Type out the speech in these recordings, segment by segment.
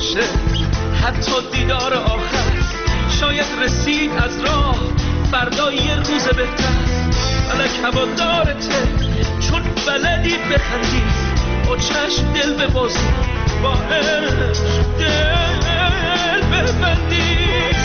باشه، حتی دیدار آخر شاید رسید از راه، فردا یه روز بهتر. فلک هوادارته چون بلدی بخندی، با چشم دل ببازی، با عشق دل ببندی.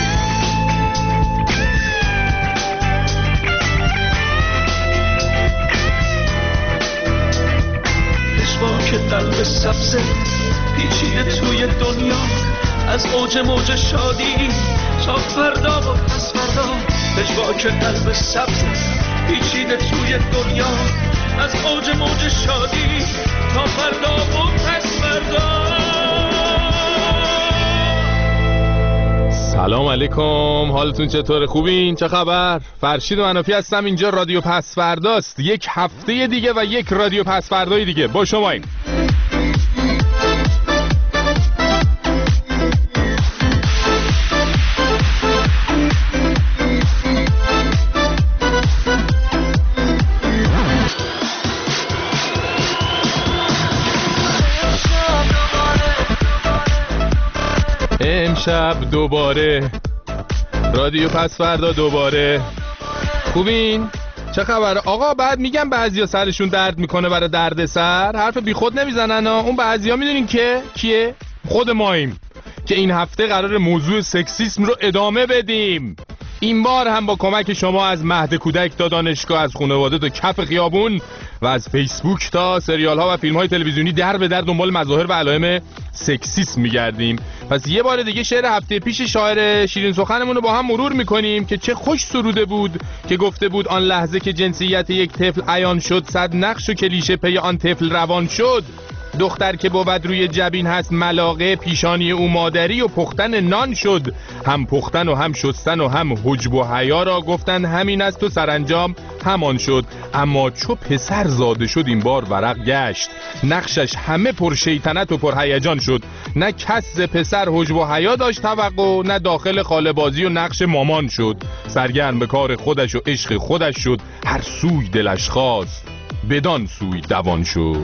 که قلب سبزه پیچیده توی دنیا، از اوج موج شادی تا فردا و پس فردا. پژوا که قلب سبزه پیچیده توی دنیا، از اوج موج شادی تا فردا و پس فردا. سلام علیکم، حالتون چطوره؟ خوبین؟ چه خبر؟ فرشید منافی هستم، اینجا رادیو پسفرداست. یک هفته دیگه و یک رادیو پسفردای دیگه با شماییم. امشب دوباره رادیو پسفردا دوباره. خوبین؟ چه خبره؟ آقا بعد میگم بعضیا سرشون درد میکنه برای درد سر، حرف بی خود نمیزنن ها. اون بعضیا میدونین که کیه؟ خود ماییم که این هفته قرار موضوع سکسیسم رو ادامه بدیم. این بار هم با کمک شما از مهد کودک تا دانشگاه، از خانواده تا کف خیابون و از فیسبوک تا سریال ها و فیلم های تلویزیونی در به در دنبال مظاهر و علائم سکسیسم میگردیم. پس یه بار دیگه شعر هفته پیش شاعر شیرین سخنمون رو با هم مرور میکنیم که چه خوش سروده بود که گفته بود آن لحظه که جنسیت یک طفل عیان شد، صد نقش و کلیشه پی آن طفل روان شد. دختر که بود روی جبین هست ملاقه، پیشانی او مادری و پختن نان شد. هم پختن و هم شستن و هم حجب و حیا را گفتن همین است و سرانجام همان شد. اما چو پسر زاده شد این بار ورق گشت، نقشش همه پر شیطنت و پر هیجان شد. نه کس ز پسر حجب و حیا داشت توقع، نه داخل خاله بازی و نقش مامان شد. سرگرم به کار خودش و عشق خودش شد، هر سوی دلش خواست بدان سوی دوان شد.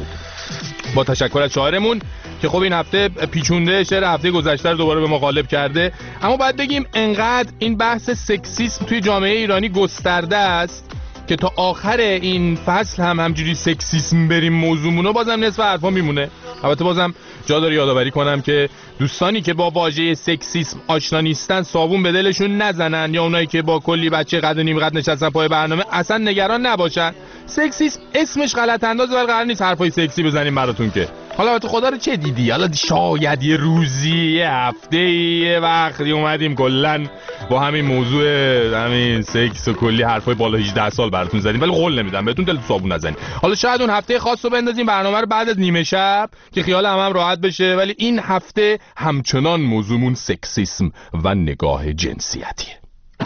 با تشکر از شاعرمون که خب این هفته پیچونده شعر هفته گذشته رو دوباره به ما غالب کرده. اما باید بگیم انقدر این بحث سکسیسم توی جامعه ایرانی گسترده است که تا آخر این فصل هم همجوری سکسیسم بریم موضوعمونو بازم نصف حرفا میمونه. البته بازم جا داره یادآوری کنم که دوستانی که با واژه سکسیسم آشنا نیستن صابون به دلشون نزنن، یا اونایی که با کلی بچه قد و نیم قد نشستن پای برنامه اصلا نگران نباشن. سکسیسم اسمش غلط اندازه ولی قرار نیست حرفای سکسی بزنیم براتون که. حالا تو خدا رو چه دیدی؟ حالا شاید یه روزی، یه هفته، یه وقتی اومدیم کلن با همین موضوع همین سکس و کلی حرفای بالا 18 سال براتون زدیم، ولی قول نمیدم بهتون دل صابون نزنید. حالا شاید اون هفته خاص رو بندازیم برنامه رو بعد از نیمه شب که خیال هم راحت بشه، ولی این هفته همچنان موضوعمون سکسیسم و نگاه جنسیتیه.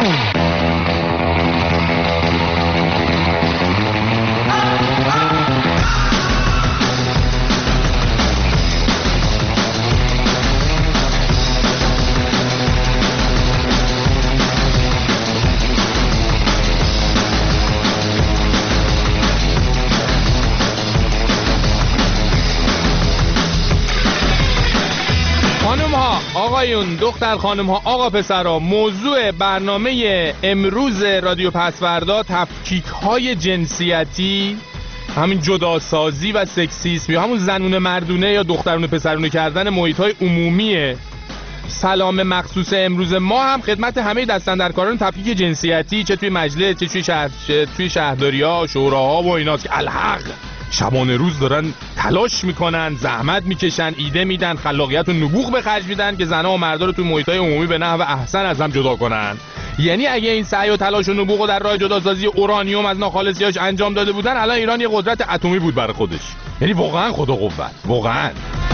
آقایون، دختر خانم ها، آقا پسرها، موضوع برنامه امروز رادیو پسفردا تفکیک های جنسیتی، همین جداسازی و سکسیسم یا همون زنونه مردونه یا دخترونه پسرونه کردن محیط های عمومیه. سلام مخصوص امروز ما هم خدمت همه دستاندرکاران تفکیک جنسیتی، چه توی مجلس چه توی شهرداری‌ها، شوراها و ایناست که الحق شبانه روز دارن تلاش میکنن، زحمت میکشن، ایده میدن، خلاقیت و نبوغ به خرج میدن که زنها و مردا رو توی محیط‌های عمومی به نحو احسن از هم جدا کنن. یعنی اگه این سعی و تلاش و نبوغ در راه جداسازی اورانیوم از ناخالصیاش انجام داده بودن، الان ایران یه قدرت اتمی بود برای خودش. یعنی واقعا خدا قوت، واقعا.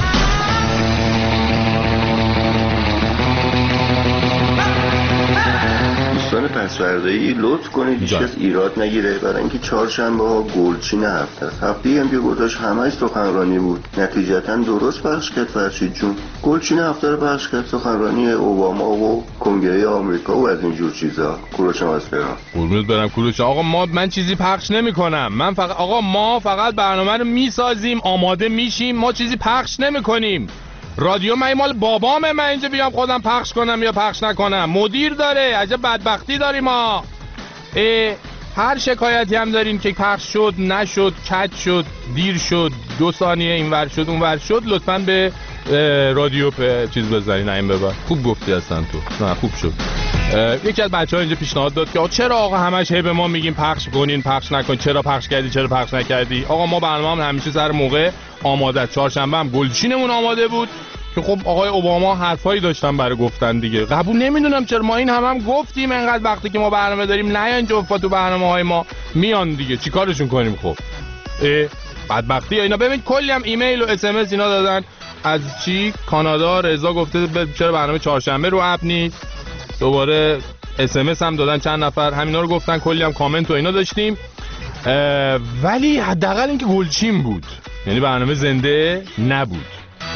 دوستان پسفردایی لطف کنید هیچ کس ایراد نگیره، برای اینکه چهارشنبه ها گلچین هفته است. هفته‌ای هم که گذاشت همش سخنرانی بود، نتیجتا درست پخش کرد فرشید جون. گلچین هفته رو پخش کرد، سخنرانی اوباما و کنگره آمریکا و از اینجور چیزا. کوروش ماسپران قربونت برم کوروش. آقا من چیزی پخش نمی‌کنم. ما فقط برنامه رو میسازیم، آماده میشیم، ما چیزی پخش نمی‌کنیم. رادیو من مال بابامه، من اینجا بیام خودم پخش کنم یا پخش نکنم؟ مدیر داره. عجب بدبختی داریم ما. هر شکایتی هم دارین که پخش شد نشد، کج شد، دیر شد، 2 ثانیه اینور شد اونور شد، لطفاً به رادیو چیز بزنین. این ببر خوب گفتی اصلا تو. نه خوب شد. یکی از بچه‌ها اینجا پیشنهاد داد که چرا آقا همش به ما میگیم پخش کنین پخش نکن، چرا پخش کردی چرا پخش نکردی؟ آقا ما برنامه‌مون همیشه سر موقع آماده. چهارشنبه هم گلچینمون آماده بود که خب آقای اوباما حرفایی داشتن برای گفتن دیگه. قبول نمیدونم چرا ما این هم گفتیم انقدر وقتی که ما برنامه داریم نیان جوفا تو برنامه‌های ما میان دیگه، چیکارشون کنیم؟ خب بدبختی اینا. ببین کلی هم ایمیل و اس ام اس اینا دادن از چی کانادا. رضا گفته چرا برنامه چهارشنبه رو اپ نیست. دوباره اس ام اس هم دادن چند نفر همینا رو گفتن. کلی هم کامنت و اینا داشتیم، ولی حداقل اینکه گلچین بود، یعنی برنامه زنده نبود.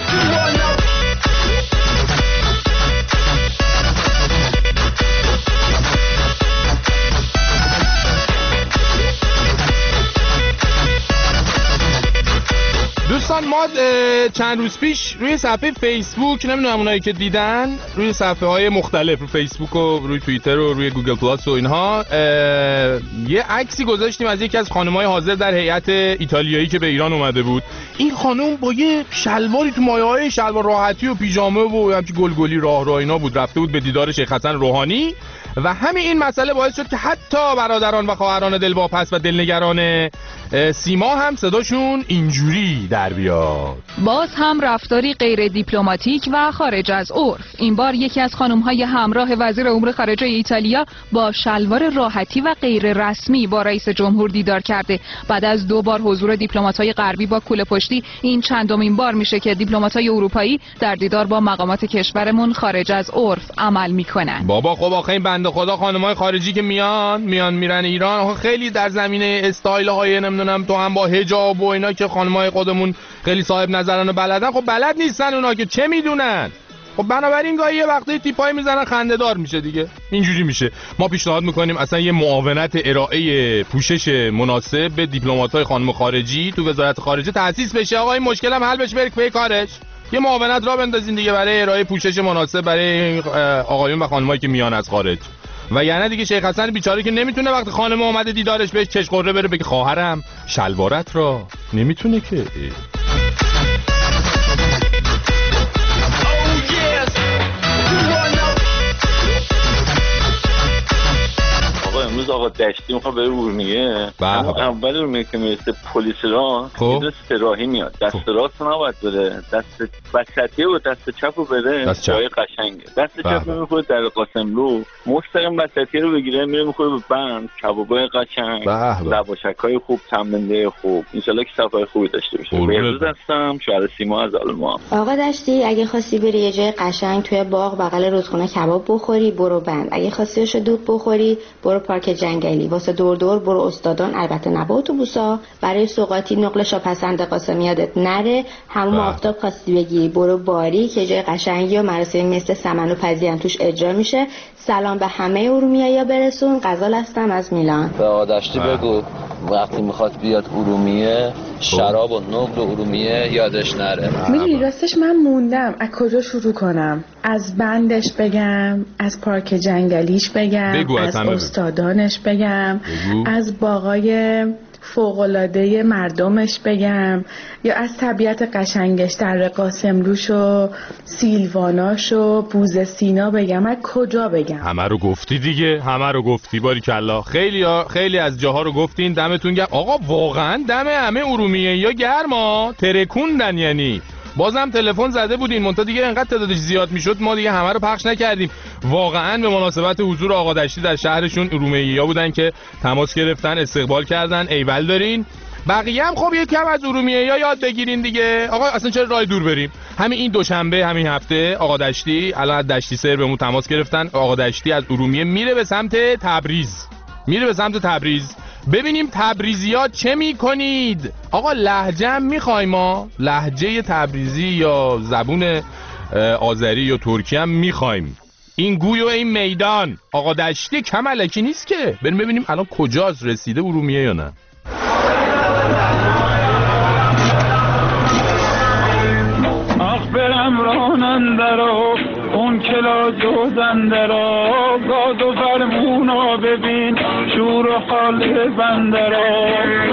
دوستان ما چند روز پیش روی صفحه فیسبوک، نمیدونم اونایی که دیدن، روی صفحه های مختلف، روی فیسبوک و روی توییتر و روی گوگل پلاس و اینها، یه عکسی گذاشتیم از یکی از خانم‌های حاضر در هیئت ایتالیایی که به ایران اومده بود. این خانم با یه شلواری تو مایه‌های شلوار راحتی و پیژامه و همچین گلگلی راه اینا بود، رفته بود به دیدار شیخ حسن روحانی و همین این مسئله باعث شد که حتی برادران و خواهران دلواپس و دلنگران سیما هم صداشون اینجوری در بیاد. باز هم رفتاری غیر دیپلماتیک و خارج از عرف. این بار یکی از خانم‌های همراه وزیر امور خارجه ایتالیا با شلوار راحتی و غیر رسمی با رئیس جمهور دیدار کرده. بعد از 2 بار حضور دیپلمات‌های غربی با کوله پشتی، این چندمین بار میشه که دیپلمات‌های اروپایی در دیدار با مقامات کشورمون خارج از عرف عمل میکنن. بابا خب آخه این بنده خدا خانم‌های خارجی که میان میرن ایران، آخه خیلی در زمینه استایل‌های نمیدونم تو هم با حجاب و اینا که خانم‌های خودمون خیلی صاحب نظرانه بلدن، خب بلد نیستن اونا که چه میدونن. خب بنابراین گاهی یه وقتی تیپای میزنن خنده‌دار میشه دیگه، اینجوری میشه. ما پیشنهاد میکنیم اصلا یه معاونت ارائه پوشش مناسب به دیپلمات‌های خانم خارجی تو وزارت خارجه تأسیس بشه. آقا این مشکلم حل بشه، برید پی کارش. یه معاونت را بندازین دیگه برای ارائه پوشش مناسب برای آقایون و خانمایی که میان از خارج. و یعنی دیگه شیخ حسن بیچاره که نمیتونه وقتی خانم اومده دیدارش بهش چش قره بره بگه خواهرم شلوارت را، نمیتونه که. امروز آقا دشتی میخواد بره ارومیه. اول ارومیه که میرسه پلیس راه میدونه سراحی میاد، دست راست نباید بره، دست وسطی و دست چپ رو بره، جای قشنگه. دست چپ رو میخوره در قاسملو، مستقیم وسطی رو بگیره میره میخوره به بند، کبابای قشنگ، لواشک‌های خوب، تمنده خوب. انشالله که سفر خوبی داشته باشه. بهروز هستم، شهر سیما از آلمان. آقا دشتی اگه خواستی بری یه جای قشنگ توی باغ بغل رودخونه کباب بخوری برو بند، اگه خواستی دود بخوری برو پارک جنگلی، واسه دور برو استادان، البته نه با اتوبوسا. برای سوغاتی نقل شاپسند قاسم یادت نره، همون آفتاب خواستی بگی برو باری که جای قشنگی و مراسمی مثل سمن و پزی توش اجرا میشه. سلام به همه ارومیه‌یا برسون. غزال هستم از میلان. به آدشتی بگو وقتی میخواد بیاد ارومیه شراب و نقل و ارومیه یادش نره. میدونی راستش من موندم از کجا شروع کنم. از بندش بگم، از پارک جنگلیش بگم، از استادانش بگم، از باغای فوق‌العاده مردمش بگم، یا از طبیعت قشنگش در قاسملوش و سیلواناش و بوز سینا بگم. از کجا بگم؟ همه رو گفتی دیگه، همه رو گفتی. باریکلا، خیلی از جاها رو گفتین. دمتون گرم. آقا واقعا دم همه ارومیه‌یا گرما، ترکوندن. یعنی بازم تلفن زده بودین منتها دیگه انقدر تعدادش زیاد میشد ما دیگه همه رو پخش نکردیم. واقعا به مناسبت حضور آقا دشتی در شهرشون ارومیه‌یا بودن که تماس گرفتن، استقبال کردن. ایول دارین. بقیه هم خب یکم از ارومیه‌یا یاد بگیرین دیگه. آقا اصلا چرا راه دور بریم؟ همین دوشنبه همین هفته آقا دشتی الان از دشتی سر بهمون تماس گرفتن. آقا دشتی از ارومیه میره به سمت تبریز. ببینیم تبریزی‌ها چه میکنید. آقا لهجه هم میخوایم ما، لهجه تبریزی یا زبون آذری یا ترکی هم میخوایم. این گوی و این میدان آقا دشتی کم الکی نیست که. بریم ببینیم الان کجاست، رسیده ارومیه یا نه. آخ برم اندرا اون کلاج و زندرا زاد و فرمونا ببین شور و حال بندرا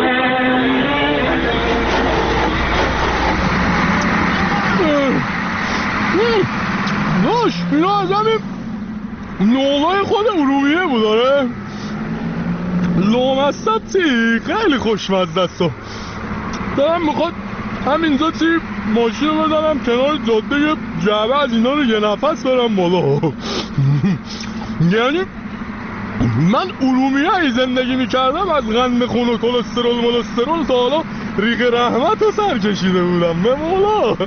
داش اینا از همین نوعای خود ارومیه بود داره لامصبتی خیلی خوشمزده است دارم میخواد همینجا چی ماشین رو بدارم کنار جاده یه جعبه از اینا رو یه نفس برم بالا یعنی من ارومیه ای زندگی میکردم از قند خون و کلسترول تا حالا ریق رحمت رو سر کشیده بودم به مولا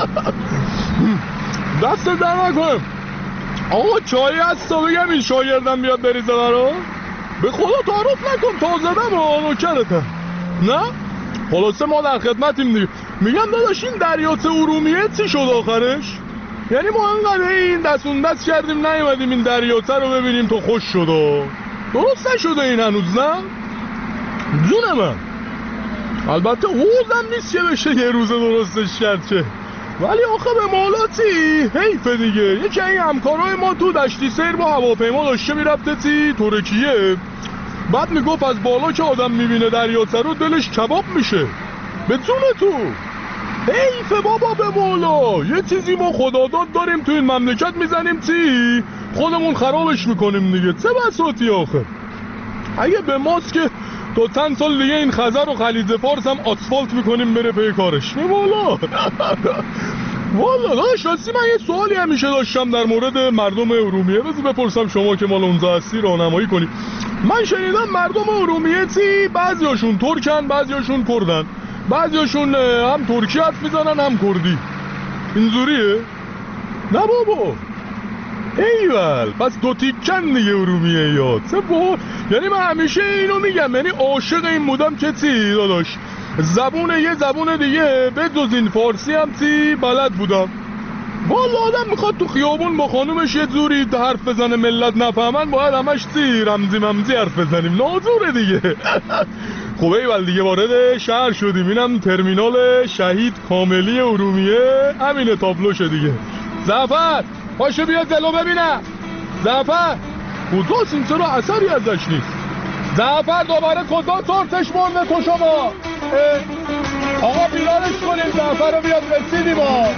دست در نکنم آقا چایی هست تا بگم این شاگردم بیاد بریزه برا به خدا تعارف نکن تا زدم و نوکرتم نه خلاصه ما در خدمتیم دیگه میگم داداش این دریاچه ارومیه چی شد آخرش یعنی ما انقدر این دستون دست کردیم نیومدیم این دریاچه رو ببینیم تو خوش شد درست نشده این هنوز نه جون من البته حوزم نیست که بشه یه روز درستش کرد چه ولی آخه به مولاتی حیفه دیگه یکی این همکارای ما تو دشتی سیر با هواپیما داشته میرفته ترکیه بعد میگفت از بالا که آدم میبینه دریاچه رو دلش کباب میشه به جون تو حیفه بابا به مولا یه چیزی ما خداداد داریم تو این مملکت میزنیم چی خودمون خرابش میکنیم دیگه چه بساطی آخه اگه به ماست که تا چند سال دیگه این خزر و خلیج فارس هم آسفالت میکنیم بره پی کارش مولا والا داشت راستی من یه سوالی همیشه داشتم در مورد مردم ارومیه بذار بپرسم شما که مال اونجا هستی راهنمایی کنی من شنیدم مردم ارومیه چی بعضیاشون ترکن بعضیاشون کردن بعضیاشون هم ترکی حرف میزنن هم کردی اینجوریه؟ نه بابا ایول پس دو تیکن دیگه ارومیه یاد یعنی من همیشه اینو میگم یعنی عاشق این بودم که چی داداش یه زبون دیگه به جز این فارسی هم چی بلد بودم والا آدم میخواد تو خیابون با خانومش یه جوری حرف بزنه ملت نفهمن باید همش چی رمزی حرف بزنیم ناجوره دیگه خب ایول دیگه وارد شهر شدیم اینم ترمینال شهید کاملی ارومیه همینه تابلوشه دیگه زعفر پاشو بیا جلو ببینم زعفر کجاست این چرا اثری ازش نیست زعفر دوباره کجا سرتش مرده تو شما آقا بیدارش کنیم زعفر رو بیاد رسیدیم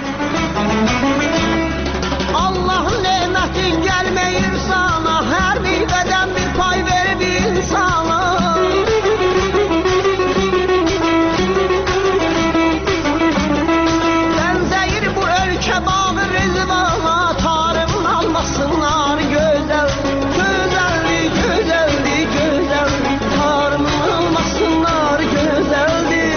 Allah'ın nimetin gelmeyir sana her bir beden bir pay verir bir insana Benzeyir bu ülke bağı rızvana Tanrı'nın almasınlar güzel Tanrı'nın almasınlar güzeldir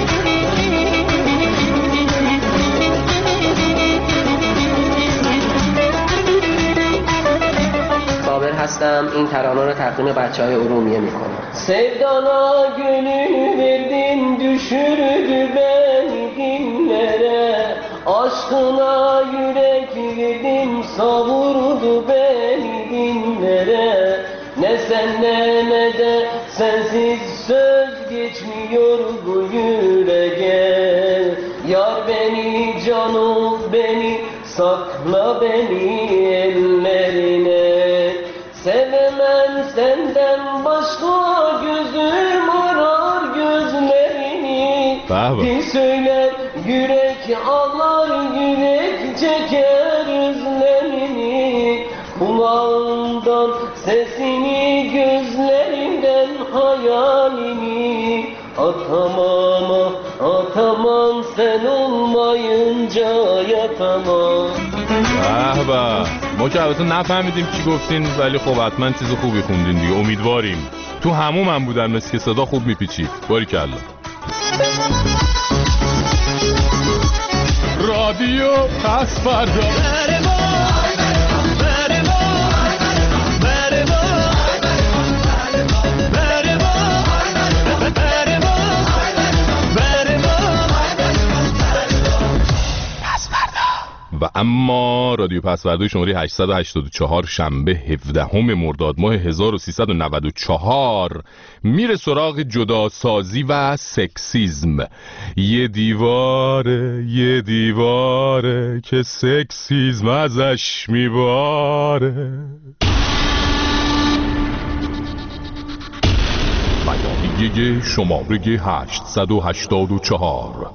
هستم این ترانه رو تقدیم بچهای ارومیه میکنم Sevdana gönül verdin düşürdü beni dinlere Aşkına yürek verdin savurdu beni dinlere Ne senden ne de sensiz söz geçmiyor bu yüreğe Yar beni canım beni sakla beni ellerine Sevemem senden başka gözüm arar gözlerini Bir söyler yürek ağlar yürek çeker özlemini Kulağımdan sesini gözlerimden hayalini Atamam sen olmayınca yatamam به ما که البته نفهمیدیم چی گفتین ولی خب حتما چیز خوبی خوندین دیگه امیدواریم تو هموم هم بودن مثل که صدا خوب میپیچید باریکلا رادیو پس فردا و اما رادیو پسوردوی شماره 884 شنبه 17 مرداد ماه 1394 میره سراغ جداسازی و سکسیسم. یه دیواره که سکسیسم ازش میباره. بیانیه شماره 884.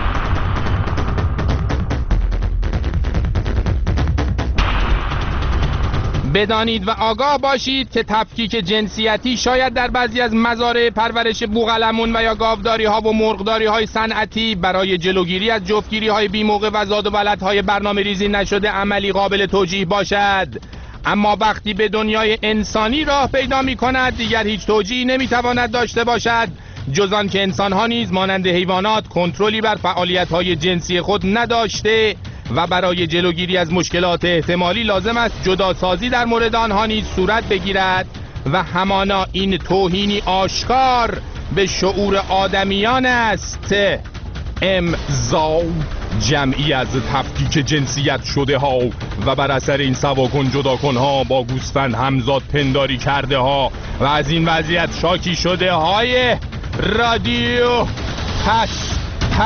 بدانید و آگاه باشید که تفکیک جنسیتی شاید در بعضی از مزارع پرورش بوقلمون و یا گاوداری ها و مرغداری های صنعتی برای جلوگیری از جفتگیری های بی‌موقع و زاد و ولد های برنامه ریزی نشده عملی قابل توجیه باشد، اما وقتی به دنیای انسانی راه پیدا می کند دیگر هیچ توجیهی نمی تواند داشته باشد جز آن که انسان ها نیز مانند حیوانات کنترلی بر فعالیت های جنسی خود نداشته و برای جلوگیری از مشکلات احتمالی لازم است جداسازی در مورد آنها نیز صورت بگیرد و همانا این توهینی آشکار به شعور آدمیان است. امضا جمعی از تفکیک جنسیت شده ها و بر اثر این سواکن جداکن ها با گوسفند همزاد پنداری کرده ها و از این وضعیت شاکی شده های رادیو پس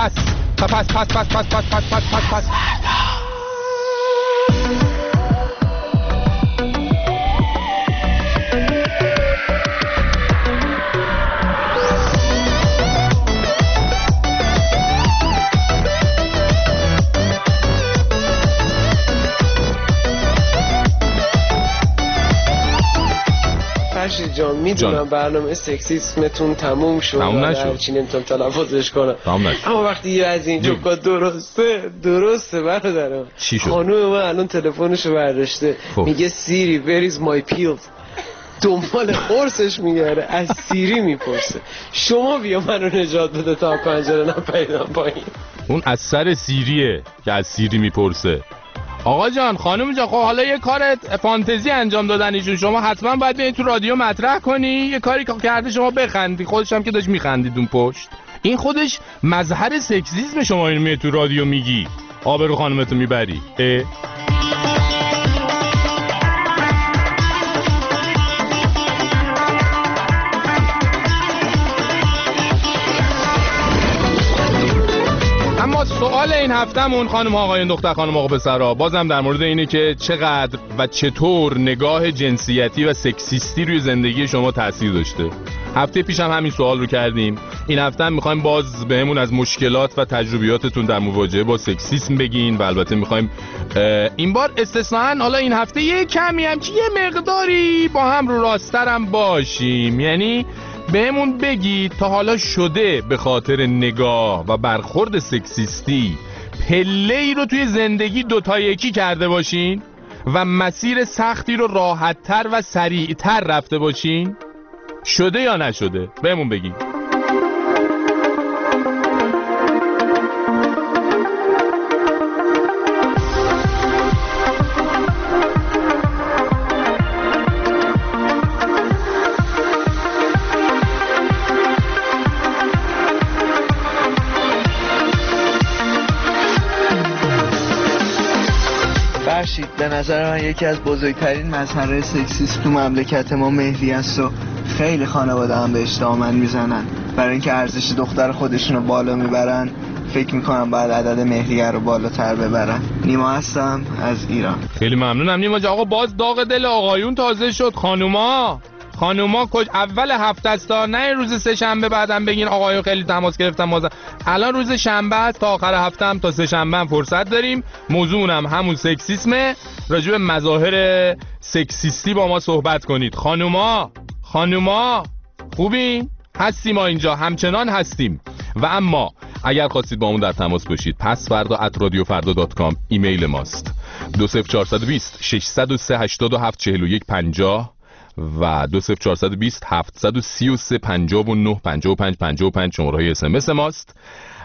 فرشید جان میدونم برنامه سکسیسمتون تموم شد، هرچی نمیتونم تلفظش کنم، اما وقتی یه از این جوکا درسته برادرم. خانوم من الان تلفنشو برداشته میگه سیری where is my pills، دنبال قرصش میگره، از سیری میپرسه شما بیا منو نجات بده تا پنجره نپریدم پایین. اون از سر سیریه که از سیری میپرسه. آقا جان، خانم جان، خب حالا یه کار فانتزی انجام دادن ایشون، شما حتما باید بیاین تو رادیو مطرح کنی، یه کاری که کرده شما بخندی، خودش هم که داشت میخندید اون پشت. این خودش مظهر سکسیسم. شما اینو میای تو رادیو میگی، آبرو خانمتو میبری. سوال این هفتهمون خانم آقایون دختر خانم آقا پسرا بازم در مورد اینه که چقدر و چطور نگاه جنسیتی و سکسیستی روی زندگی شما تاثیر داشته. هفته پیش هم همین سوال رو کردیم. این هفته هم میخوایم باز بهمون از مشکلات و تجربیاتتون در مواجهه با سکسیسم بگین و البته میخوایم این بار استثناً حالا این هفته یه کمی هم چه یه مقداری با هم رو راسترم باشیم، یعنی بهمون بگید تا حالا شده به خاطر نگاه و برخورد سکسیستی پله‌ای رو توی زندگی دوتا یکی کرده باشین و مسیر سختی رو راحت‌تر و سریع‌تر رفته باشین؟ شده یا نشده؟ بهمون بگید. به نظر من یکی از بزرگترین مظاهر سکسیسم تو مملکت ما مهری است و خیلی خانواده هم بهش دامن میزنن. برای اینکه ارزش دختر خودشونو بالا میبرن فکر میکنم باید عدد مهریه رو بالاتر ببرن. نیما هستم از ایران. خیلی ممنونم نیما جان. آقا باز داغ دل آقایون تازه شد. خانوما اول هفته است، نه روز سه شنبه بعدم بگین آقایون خیلی تماس گرفتم مازن. الان روز شنبه است، تا آخر هفته هم تا سه شنبه هم فرصت داریم. موضوعم همون سکسیسمه، راجع به مظاهر سکسیستی با ما صحبت کنید. خانوما خوبین؟ هستیم ما اینجا، همچنان هستیم. و اما اگر خواستید با اون در تماس باشید pasfarda@radiofarda.com ایمیل ماست. 20420 603 87 41 50 و 20420 733 59 55 55 شماره های اس ام اس ماست.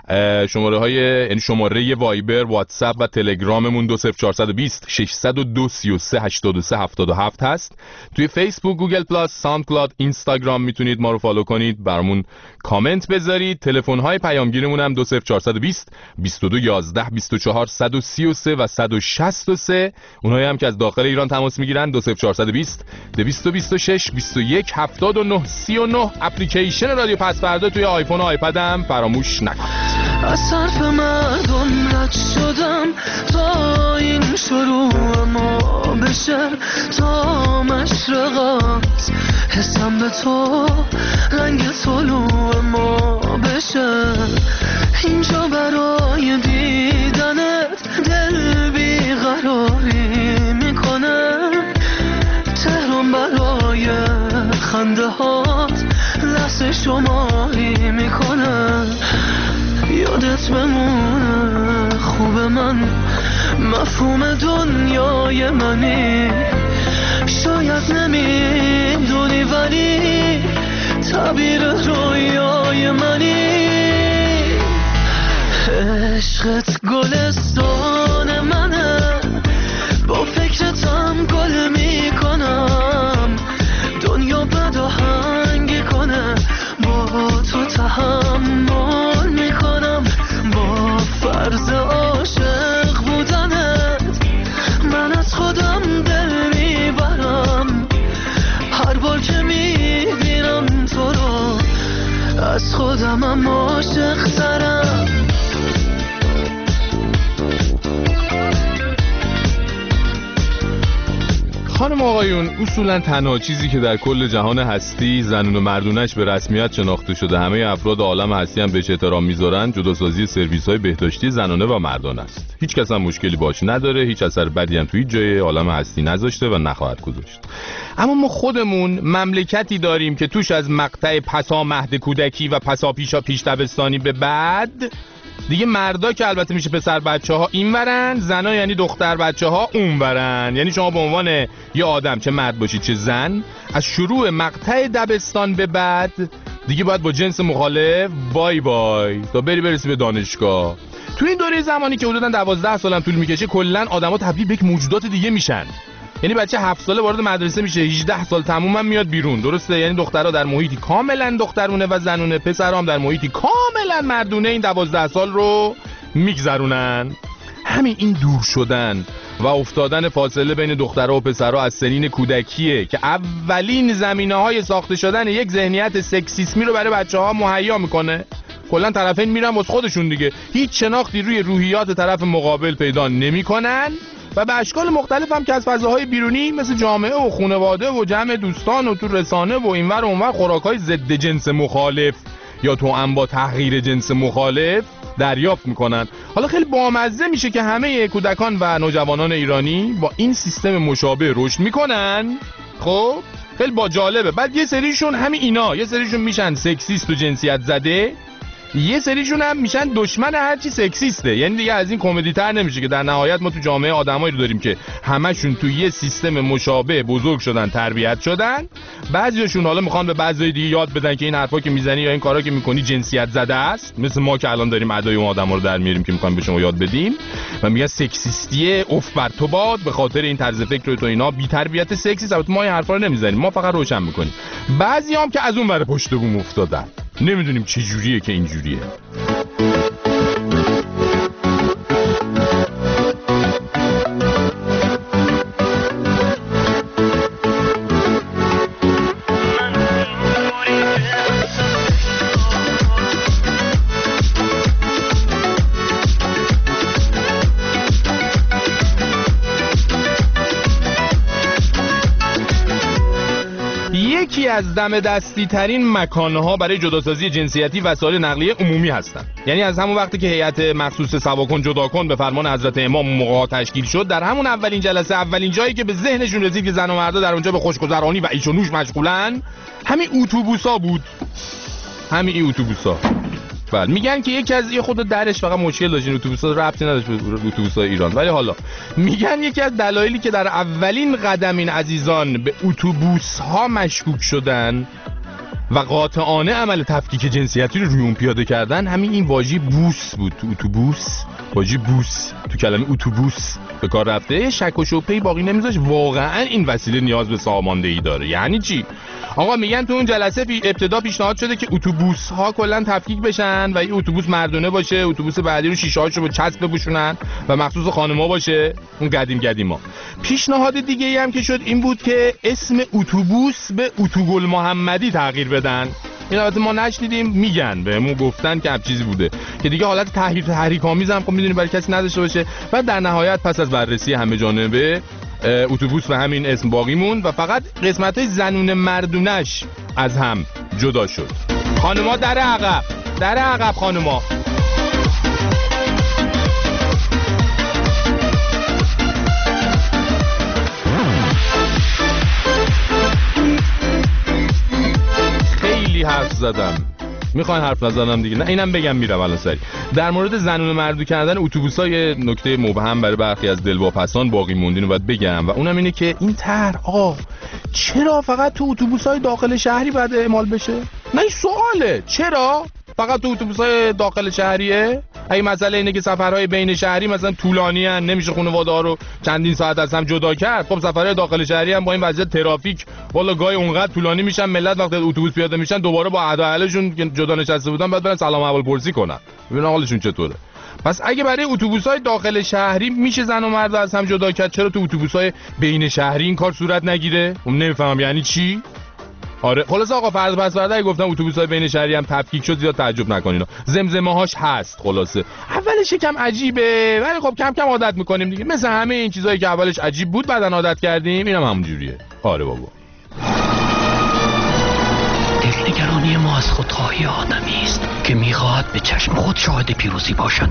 شماره وایبر، واتساپ و تلگراممون 20420 602 33 83 77 هست. توی فیسبوک، گوگل پلاس، ساوندکلاود، اینستاگرام میتونید ما رو فالو کنید، برامون کامنت بذارید. تلفن‌های پیامگیرمون هم 20420 22 11 24 133 و 163. اونایی هم که از داخل ایران تماس میگیرن 20420 226 21 79 39. اپلیکیشن رادیو پس‌فردا توی آیفون و آیپد هم فراموش نکنید. از حرف مردم رد شدم تا این شروع ما بشه، تا مشرقات حسم به تو رنگ طلوع ما بشه. اینجا برای دیدنت دل بیقراری میکنه، تهران برای خنده هات لحظه شماری میکنه. یادت بمونه خوب من، مفهوم دنیای منی، شاید نمیدونی ولی تعبیر رویای منی. عشقت گلستان منه، با فکرتم گل میکنم، دنیا بد آهنگ کنه، با تو تحمل میکنم. با فرض عاشق بودنت من از خودم دل میبرم، هر بار که میبینم تو رو از خودمم عاشق ترم. خانم آقایون، اصولا تنها چیزی که در کل جهان هستی زنون و مردونش به رسمیت شناخته شده، همه افراد عالم هستی هم بهش احترام میذارن، جداسازی سرویس‌های بهداشتی زنانه و مردانه است. هیچ کس هم مشکلی باش نداره، هیچ اثر بدی هم توی جای عالم هستی نذاشته و نخواهد گذاشت. اما ما خودمون مملکتی داریم که توش از مقطع پسا مهد کودکی و پسا پیشا پیش دبستانی به بعد دیگه مردا که البته میشه پسر بچه‌ها اینورن، زنا یعنی دختر بچه‌ها اونورن. یعنی شما به عنوان یه آدم، چه مرد باشید چه زن، از شروع مقطع دبستان به بعد دیگه باید با جنس مخالف بای بای تا برسی به دانشگاه. تو این دوره زمانی که حدوداً 12 سالم طول میکشه، کلاً آدما تبدیل به یک موجودات دیگه میشن. یعنی بچه 7 ساله وارد مدرسه میشه، 18 سال تموما میاد بیرون، درسته؟ یعنی دخترها در محیطی کاملا دخترونه و زنونه، پسرها هم در محیطی کاملا مردونه این 12 سال رو میگذرونن. همین این دور شدن و افتادن فاصله بین دخترها و پسرها از سنین کودکیه که اولین زمینه‌های ساخته شدن یک ذهنیت سکسیسمی رو برای بچه‌ها مهیا میکنه. کلا طرفین میرن واسه خودشون دیگه، هیچ شناختی روی روحیات طرف مقابل پیدا نمیکنن و به اشکال مختلف هم که از فضاهای بیرونی مثل جامعه و خانواده و جمع دوستان و تو رسانه و اینور و اونور خوراک‌های ضد جنس مخالف یا توأم با تغییر جنس مخالف دریافت میکنن. حالا خیلی بامزه میشه که همه کودکان و نوجوانان ایرانی با این سیستم مشابه رشد میکنن. خب خیلی با جالبه. بعد یه سریشون همین اینا، یه سریشون میشن سکسیست و جنسیت زده، یه سریشون هم میشن دشمن هرچی سکسیسته. یعنی دیگه از این کمدی تر نمیشه که در نهایت ما تو جامعه آدمایی رو داریم که همشون تو یه سیستم مشابه بزرگ شدن، تربیت شدن. بعضیاشون حالا میخوان به بعضی دیگه یاد بدن که این حرفا که میزنی یا این کارا که میکنی جنسیت زده است، مثل ما که الان داریم ادای اون آدما رو در میاریم که میخوایم به شما یاد بدیم و میگن سکسیستیه، اف بر تو باد، به خاطر این طرز فکر تو اینا بی تربیت سکسیست. البته ما این حرفا رو نمیزنیم، ما فقط روشن میکنیم. بعضیام که از اون ور پشت بوم افتادن، نمیدونیم چه جوریه که اینجوریه. یکی از دم دستی ترین مکانها برای جداسازی جنسیتی وسایل نقلیه عمومی هستند. یعنی از همون وقتی که هیئت مخصوص سواکن جدا کن به فرمان حضرت امام موقعا تشکیل شد، در همون اولین جلسه، اولین جایی که به ذهنشون رسید که زن و مردا در اونجا به خوشگذرانی و ایش و نوش مشغولن، همین اتوبوسا بود. همین این اتوبوسا. بله، میگن که یکی از خود درش فقط مشکل داشت، این اتوبوسا ربطی نداشت به اتوبوسای ایران، ولی حالا میگن یکی از دلایلی که در اولین قدم این عزیزان به اتوبوس ها مشکوک شدن و قاطعانه عمل تفکیک جنسیتی رو روی اون پیاده کردن همین این واژه بوس بود. تو اتوبوس واژه بوس تو کلمه اتوبوس به کار رفته. شک و شبهه‌ای باقی نمیذاش واقعا این وسیله نیاز به ساماندهی داره. یعنی چی؟ آقا میگن تو اون جلسه ابتدا پیشنهاد شده که اتوبوس ها کلا تفکیک بشن و این اتوبوس مردونه باشه، اتوبوس بعدی رو شیشه هاشو با چسب بپوشونن و مخصوص خانم‌ها باشه، اون قدیما. پیشنهاد دیگه ای هم که شد این بود که اسم اتوبوس به اتوگل محمدی تغییر بدن. این البته ما نشنیدیم، میگن بهمون گفتن که چیزی بوده که دیگه حالت تحریک‌آمیز هم خب میدونی برای کسی نداشته باشه. و در نهایت پس از بررسی همه جانبه اتوبوس به همین اسم باقی موند و فقط قسمت‌های زنونه مردونش از هم جدا شد. خانما در عقب خانما. خیلی حرف زدم، میخواین حرف نزنم دیگه؟ نه اینم بگم میرم الان سری. در مورد زنونه مردو کردن اتوبوسای نکته مبهم برای برخی از دلواپسان باقی موندین رو باید بگم و اونم اینه که این طرح چرا فقط تو اتوبوسای داخل شهری باید اعمال بشه؟ نه این سواله، چرا فقط تو اتوبوسای داخل شهریه؟ اگه مسئله اینه که سفرهای بین شهری مثلا طولانی ان، نمیشه خانواده‌ها رو چندین ساعت از هم جدا کرد، خب سفرهای داخل شهری هم با این وضعیت ترافیک والا گاهی اونقدر طولانی میشن ملت وقتی اتوبوس پیاده میشن دوباره با اهلشون که جدا نشسته بودن بعد برن سلام احوال پرسی کنن ببینن حالشون چطوره. پس اگه برای اتوبوس‌های داخل شهری میشه زن و مرد از هم جدا کرد، چرا تو اتوبوس‌های بین شهری این کار صورت نگیره؟ نمیفهمم یعنی چی؟ آره خلاص آقا فردا اگه گفتم اتوبوس‌های بین شهری هم تفکیک شد زیاد تعجب نکنین، زمزمه‌هاش هست. خلاصه اولش کم عجیبه ولی خب کم کم عادت می‌کنیم دیگه، مثل همه این چیزایی که اولش عجیب بود بعدن عادت کردیم، اینم همون جوریه. آره بابا. دلنگرانی ما از خودخواهی آدمی است که می‌خواهد به چشم خود شاهد پیروزی باشد.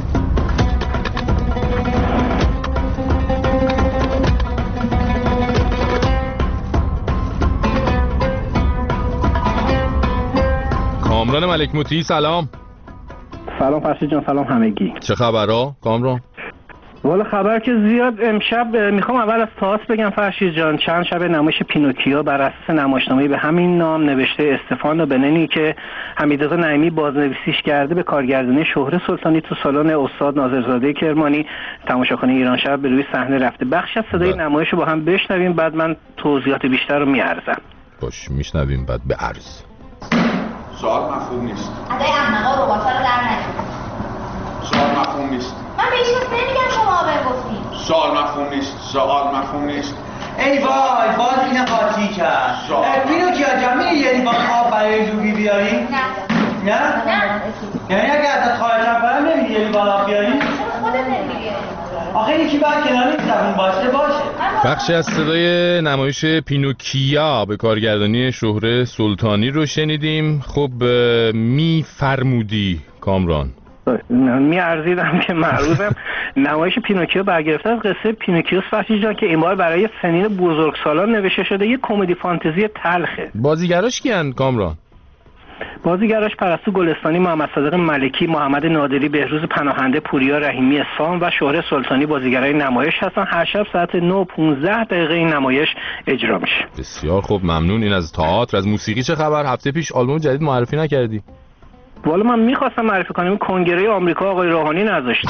کامران ملک موتی سلام. سلام فرشید جان، سلام همگی. چه خبرها کامران؟ والا خبر که زیاد. امشب میخوام اول از تئاتر بگم فرشید جان، چند شب نمایش پینوکیو بر اساس نمایشنامه‌ای به همین نام نوشته استفانو بننی که حمیدرضا نعیمی بازنویسیش کرده به کارگردانی شهره سلطانی تو سالن استاد ناظرزاده کرمانی تماشاخانه ایران شب به روی صحنه رفته. بخش از صدای نمایش رو با هم بشنویم بعد من توضیحات بیشتر رو میارزم. باش میشنویم بعد به عرض. سوال مفهوم نیست. ادای احمقا رباطا رو در نشون. سوال مفهوم نیست. من به هیچ کس نمیگم شما آور گفتیم. سوال مفهوم نیست. سوال مفهوم نیست. ای وای باز اینو قاطی کرد. پینوکیو جان میری یه لیوان آب برای جوگی بیاری؟ نه؟ یعنی اگه ازت خواهشم کنم نمیری یه لیوان آب بیاری؟ خودت نمیری. آخه یکی باید کنار این زبون باشه. بخشی از صدای نمایش پینوکیا به کارگردانی شهره سلطانی رو شنیدیم. خب میفرمودی کامران؟ میارزیدم که معروضم نمایش پینوکیو برگرفته از قصه پینوکیوس فرشید جان که این بار برای سنین بزرگسالان نوشته شده، یه کمدی فانتزی تلخه. بازیگراش کیان کامران؟ بازیگراش پرستو گلستانی، محمد صادق ملکی، محمد نادری، بهروز پناهنده، پوریا رحیمی سام و شهره سلطانی بازیگرای نمایش هستن. هر شب ساعت 9:15 این نمایش اجرا میشه. بسیار خوب ممنون. این از تئاتر. از موسیقی چه خبر؟ هفته پیش آلبوم جدید معرفی نکردی؟ والا من میخواستم معرفی کنم، کنگره آمریکا آقای روحانی نذاشت.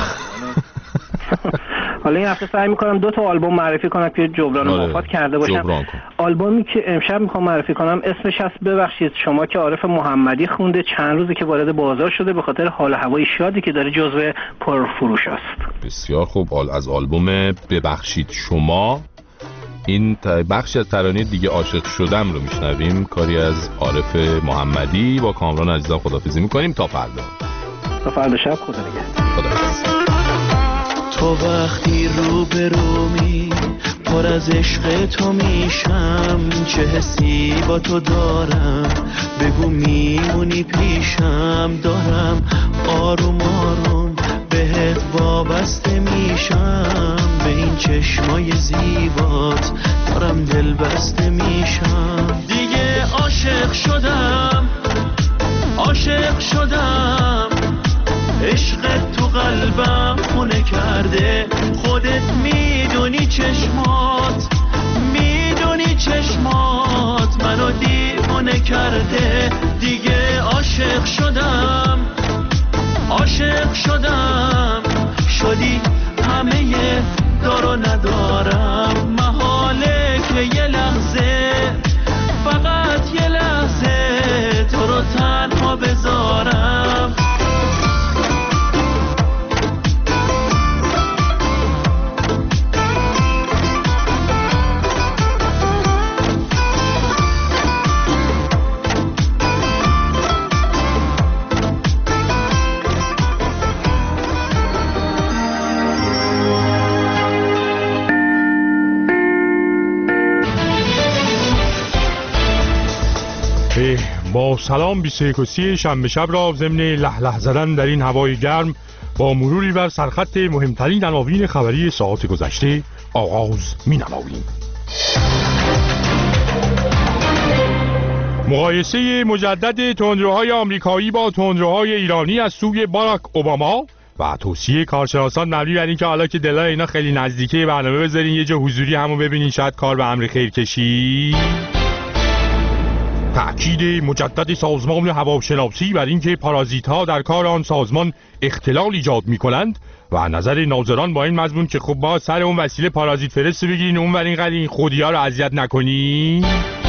حالا این هفته سعی میکنم 2 تا آلبوم معرفی کنم که جبران مفاد کرده باشم. آلبومی که امشب میخوام معرفی کنم اسمش هست ببخشید شما که عارف محمدی خونده. چند روزی که وارد بازار شده به خاطر حال هوای شادی که داره جزو پرفروش است. بسیار خوب. از آلبوم ببخشید شما این بخشی از ترانه دیگه عاشق شدم رو میشنویم، کاری از عارف محمدی. با کامران عزیزم خداحافظی میکنیم تا فردا شب. خدا نگهدار. خداحافظ. تو وقتی رو به رومی پر از عشق تو میشم، چه حسی با تو دارم بگو میمونی پیشم، دارم آروم آروم بهت وابسته میشم، به این چشمای زیبات دارم دل بسته میشم. دیگه عاشق شدم عشقت تو قلبم خونه کرده، خودت میدونی چشمات منو دیوونه کرده. عاشق شدم عاشق شدم شدی همه دار و ندارم محاله که یه لحظه فقط یه لحظه تو رو تنها بذارم با سلام 21 شنبه شب را ضمن لهله زدن در این هوای گرم با مروری بر سرخط مهمترین عناوین خبری ساعات گذشته آغاز می‌نماییم. مقایسه مجدد تندروهای آمریکایی با تندروهای ایرانی از سوی باراک اوباما و توصیه کارشناسان مبنی بر اینکه حالا که دلای اینا خیلی نزدیکه برنامه بذارین یه جا حضوری همو ببینین شاید کار به امر خیر کشی. تأکید مجدد سازمان هواشناسی بر اینکه پارازیت‌ها در کار آن سازمان اختلال ایجاد می‌کنند و نظر ناظران با این مضمون که خب با سر اون وسیله پارازیت فرست بگیرین اون ور اینقدر این خودی‌ها رو اذیت نکنین.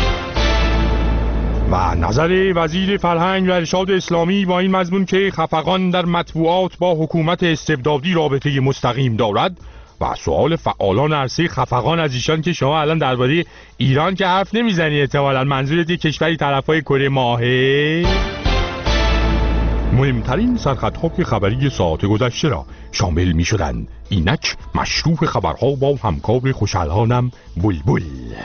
و نظر وزیر فرهنگ و ارشاد اسلامی با این مضمون که خفقان در مطبوعات با حکومت استبدادی رابطه مستقیم دارد و سوال فعالان عرصه خفقان از ایشان که شما الان درباره ایران که حرف نمیزنی احتمالاً منظورت یک کشوری طرفای کره ماهه. مهمترین سرخطهای خبری ساعت گذشته را شامل می شدن. اینک مشروع خبرها با همکار خوشحالانم بلبل.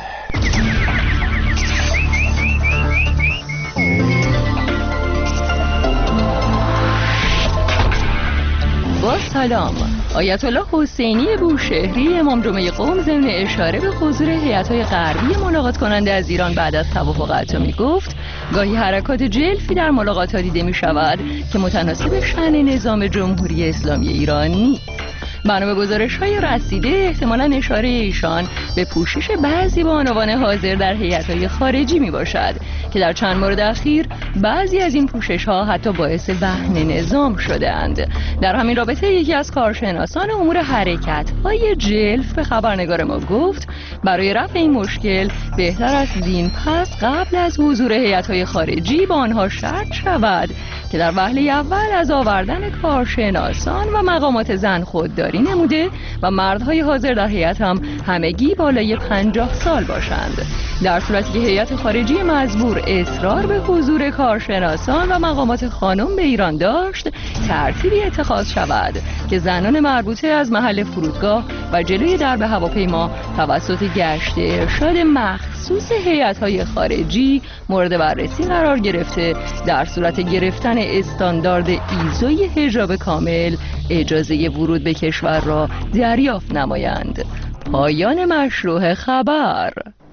با سلام. آیت الله حسینی بوشهری امام جمعه قم ضمن اشاره به حضور هیئت‌های غربی ملاقات کننده از ایران بعد از توافق اتمی گفت گاهی حرکات جلفی در ملاقات‌ها دیده می‌شود که متناسب شأن نظام جمهوری اسلامی ایران نیست. بنا به گزارش‌های رسیده احتمالاً اشاره ایشان به پوشش بعضی بانوان حاضر در هیئت‌های خارجی میباشد که در چند مورد اخیر بعضی از این پوشش‌ها حتی باعث وهن نظام شده‌اند. در همین رابطه یکی از کارشناسان امور حرکت‌های جلف به خبرنگار ما گفت برای رفع این مشکل بهتر است دین پس قبل از حضور هیئت‌های خارجی با آنها شرط شود که در وهله اول از آوردن کارشناسان و مقامات زن خودداری نموده و مردهای حاضر در هیئت هم همگی بالای 50 سال باشند. در صورتی که هیئت خارجی مجبور اصرار به حضور کارشناسان و مقامات خانم به ایران داشت، ترتیبی اتخاذ شود که زنان مربوطه از محل فرودگاه و جلوی درب هواپیما توسط گشت ارشاد مخصوص هیئت‌های خارجی مورد بررسی قرار گرفته در صورت گرفتن استاندارد ایزوی حجاب کامل اجازه ورود به کشور را دریافت نمایند. پایان مشروع خبر.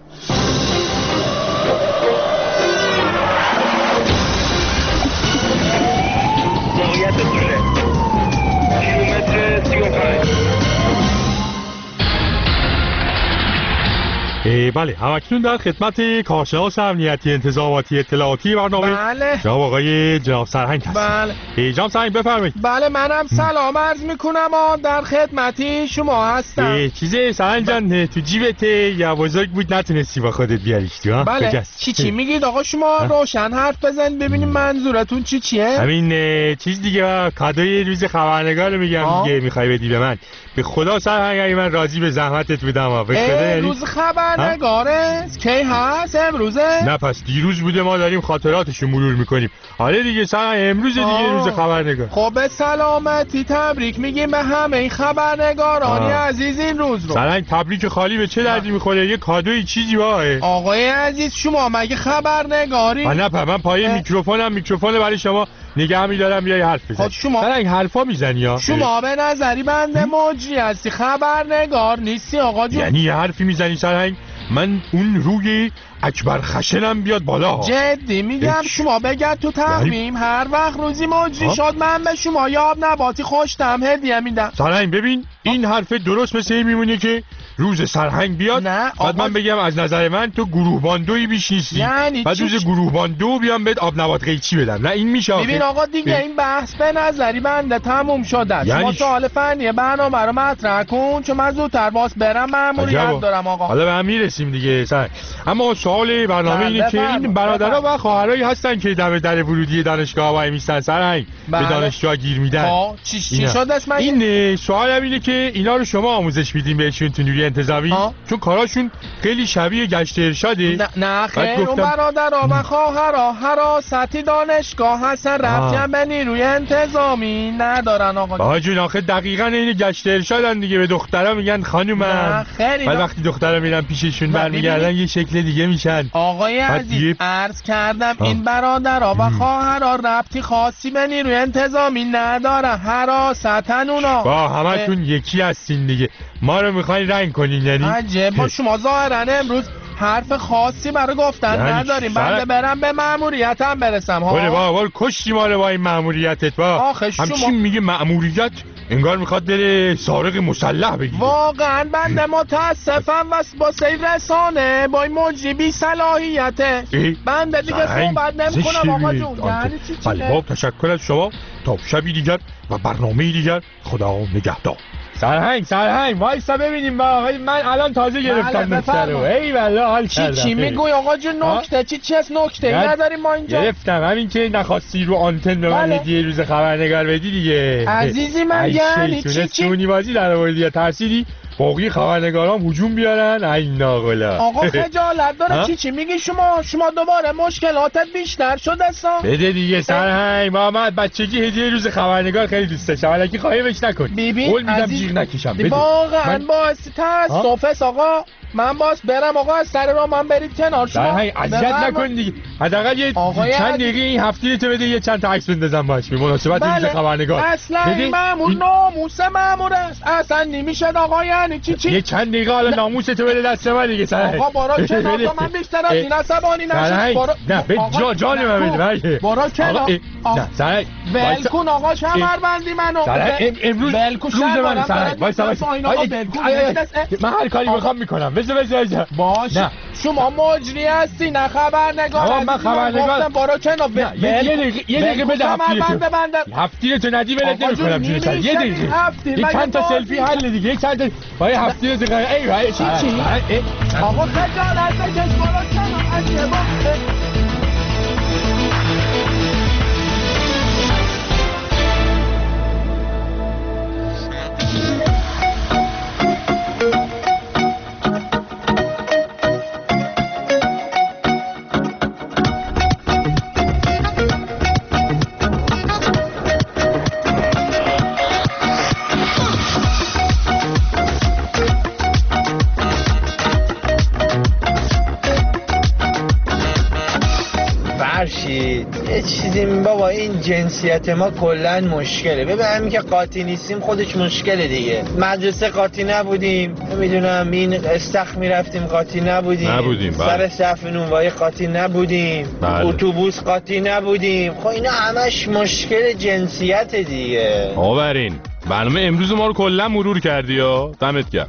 موقعیت دوره کیلومتر 35. بله همکنون در خدمت کارشناس امنیتی انتظاماتی اطلاعاتی برنامه بله جناب آقای جناب سرهنگ هست. بله جناب سرهنگ بفرمایید. بله منم سلام عرض میکنم در خدمتی شما هستم. چیزه سرهنگ جان تو جیبت یا بزرگ بود نتونستی با خودت بیاریش تو؟ بله چی میگید آقا شما روشن حرف بزنید ببینیم منظورتون چیه؟ همین چیز دیگه کادوی روز خبرنگار رو میگم دیگه میخوای بدی به من. به خدا سرهنگ من راضی به زحمتت بودم به خدا. روز خبرنگاره کی هست امروزه؟ نه پس دیروز بوده ما داریم خاطراتشو مرور میکنیم. حالا دیگه سرهنگ امروز دیگه روز خبرنگار. خب به سلامتی تبریک میگیم به همه این خبرنگارانی عزیز این روز رو. سرهنگ تبریک خالی به چه دردی میخوره؟ یه کادوی چیزی واه. آقای عزیز شما مگه خبرنگاری؟ نه من پای میکروفون برای شما نگه می‌دارم بیای حرف بزنی. شما سرهنگ حرفا میزنی ها. شما به نظری بنده مجری هستی خبرنگار نیستی آقا جون. یعنی یه حرفی میزنی سرهنگ من اون روی اکبر خشنم بیاد بالا. جدی میگم شما بگرد تو تقویم هر وقت روزی مجری شد من به شما یاب نباتی خوشتم هدیه میدم. سرهنگ ببین این حرف درست مثل این میمونه که روز سرهنگ بیاد بعد من بگم از نظر من تو گروه باندویی بیش نیستی، یعنی بعد روز گروه باندو بیام بهت آب نبات قیچی بدم. نه این میشه. ببین آقا دیگه این بحث به نظری بنده تموم شده. شما سوال فنی برنامه رو مطرح کن چون من زودتر باز برم مأموریت دارم آقا. حالا به هم میرسیم دیگه سن. اما سوال برنامه اینه که این برادرها و خواهرایی هستن که دم در ورودی دانشگاه وای میستن سرهنگ به دانشجوها گیر میدن. چی شد اسم این سوالم اینه که اینا رو شما آموزش میدین بهشون تو نیروی انتظامی؟ چون کاراشون خیلی شبیه گشت ارشاده. نه خیر اون برادرها و خواهرها حراستی دانشگاه هستن، ربطی هم به نیروی انتظامی ندارن آقا جون. آخه دقیقاً این گشت ارشادن دیگه، به دخترها میگن خانومم، ولی وقتی دخترها میرن پیششون برمیگردن یه شکل دیگه میشن. آقای عزیز عرض کردم این برادرها و خواهرها ربطی خاصی به نیروی انتظامی ندارن، حراستن اونا. با همتون یکی هستین دیگه، ما رو میخواین رنگ کنین یعنی؟ عجب ما شما ظاهرا امروز حرف خاصی برای گفتن نداریم. بعد برم به مأموریتم برسم ها. بابا کشتی ما رو با این مأموریتت. با همچین میگه مأموریت انگار میخواد بره سارق مسلح بگیره. واقعا بنده متاسفم با سیر رسانه با این مجری بی صلاحیته. بنده دیگه صحبت نمیکنم آقا جون. یعنی چی؟ باب تشکر از شما. تا شبی دیگر و برنامه دیگر، خدا نگهدار. سرهنگ وایسا ببینیم. من الان تازه گرفتم نکته رو. ای والله حال کردم. چی میگوی آقا جون؟ نکته چی از نکته نداریم ما اینجا؟ گرفتم همین که نخواستی رو آنتن به من یه روز خبرنگار بدی دیگه. عزیزی من یعنی چی سونی بازی در آوردی یا ترسیدی باقی خبرنگارام هجوم بیارن؟ ای ناقلا آقا خجالت داره. چی میگی شما دوباره مشکلاتت بیشتر شد اصلا؟ بده دیگه سرهنگ. محمد بچگی هدیه روز خبرنگار خیلی دوست داشتم، الکی خواهیمش نکن. قول میدم جیغ نکشم. واقعا باعث تاسفه آقا. من باز برم آقا از سر راه من برید کنار شما. سرهنگ اذیت نکن دیگه. حداقل یه چند دقیقه این هفته تو بده، یه چند تا عکس بندازم باش به مناسبت روز خبرنگار. اصلا این مأمور ناموس مأمور است. اصلا نمیشه آقا. یعنی چی؟ یه چند دقیقه حالا ناموس تو بده دست من دیگه سرهنگ. آقا برو کنار من بیشتر از این عصبانی نشید. نه به جان من بده. برو کنار. نه سرهنگ ولکن آقا کمربندی منو. امروز روز من سرهنگ وایسا من هر کاری میخوام میکنم. بذار باش. شما مجری هستی نه خبرنگار. من خبرنگار. برو کنار. یه دقیقه بده هفتیره تو ندی ولت نمیکنم جون سر. یه دقیقه یه چند تا سلفی حل دیگه. یه چند تا با یه هفتیره تو ای چی آقا خجالت بکش. برو کنار. یه چیزی بابا این جنسیت ما کلا مشکله. ببین همین که قاطی نیستیم خودش مشکله دیگه. مدرسه قاطی نبودیم، نمیدونم این استخ میرفتیم قاطی نبودیم. سر صف نونوایی قاطی نبودیم. اتوبوس قاطی نبودیم. خب اینا همش مشکل جنسیت دیگه. آورین برنامه امروز ما رو کلا مرور کردی یا دمت گرم.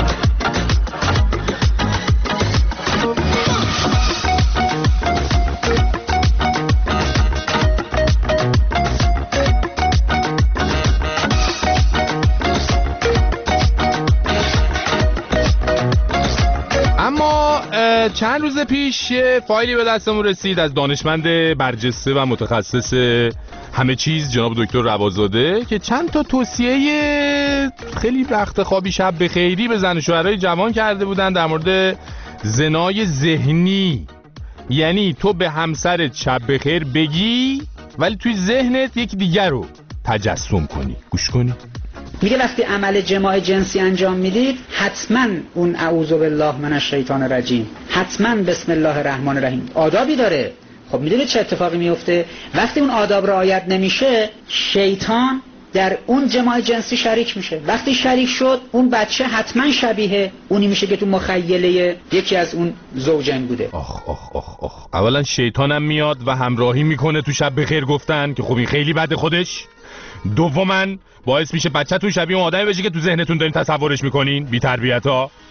چند روز پیش فایلی به دستمون رسید از دانشمند برجسته و متخصص همه چیز جناب دکتر ربازاده که چند تا توصیه خیلی رخت خوابی شب بخیری به زن و شوهرای جوان کرده بودن در مورد زنای ذهنی. یعنی تو به همسرت شب بخیر بگی ولی توی ذهنت یک دیگر رو تجسم کنی. گوش کنی. میگه وقتی عمل جماع جنسی انجام میدید حتما اون اعوذ بالله من الشیطان الرجیم، حتما بسم الله الرحمن الرحیم آدابی داره. خب میدونید چه اتفاقی میفته وقتی اون آداب رعایت نمیشه؟ شیطان در اون جماع جنسی شریک میشه. وقتی شریک شد اون بچه حتما شبیه اونی میشه که تو مخیله یکی از اون زوجین بوده. آخ اولا شیطانم میاد و همراهی میکنه تو شب بخیر گفتن که خب این خیلی بده خودش. دوماً باعث میشه بچه‌تون شبیه اون آدمی بشه که تو ذهنتون دارین تصورش میکنین. بی تربیت‌ها.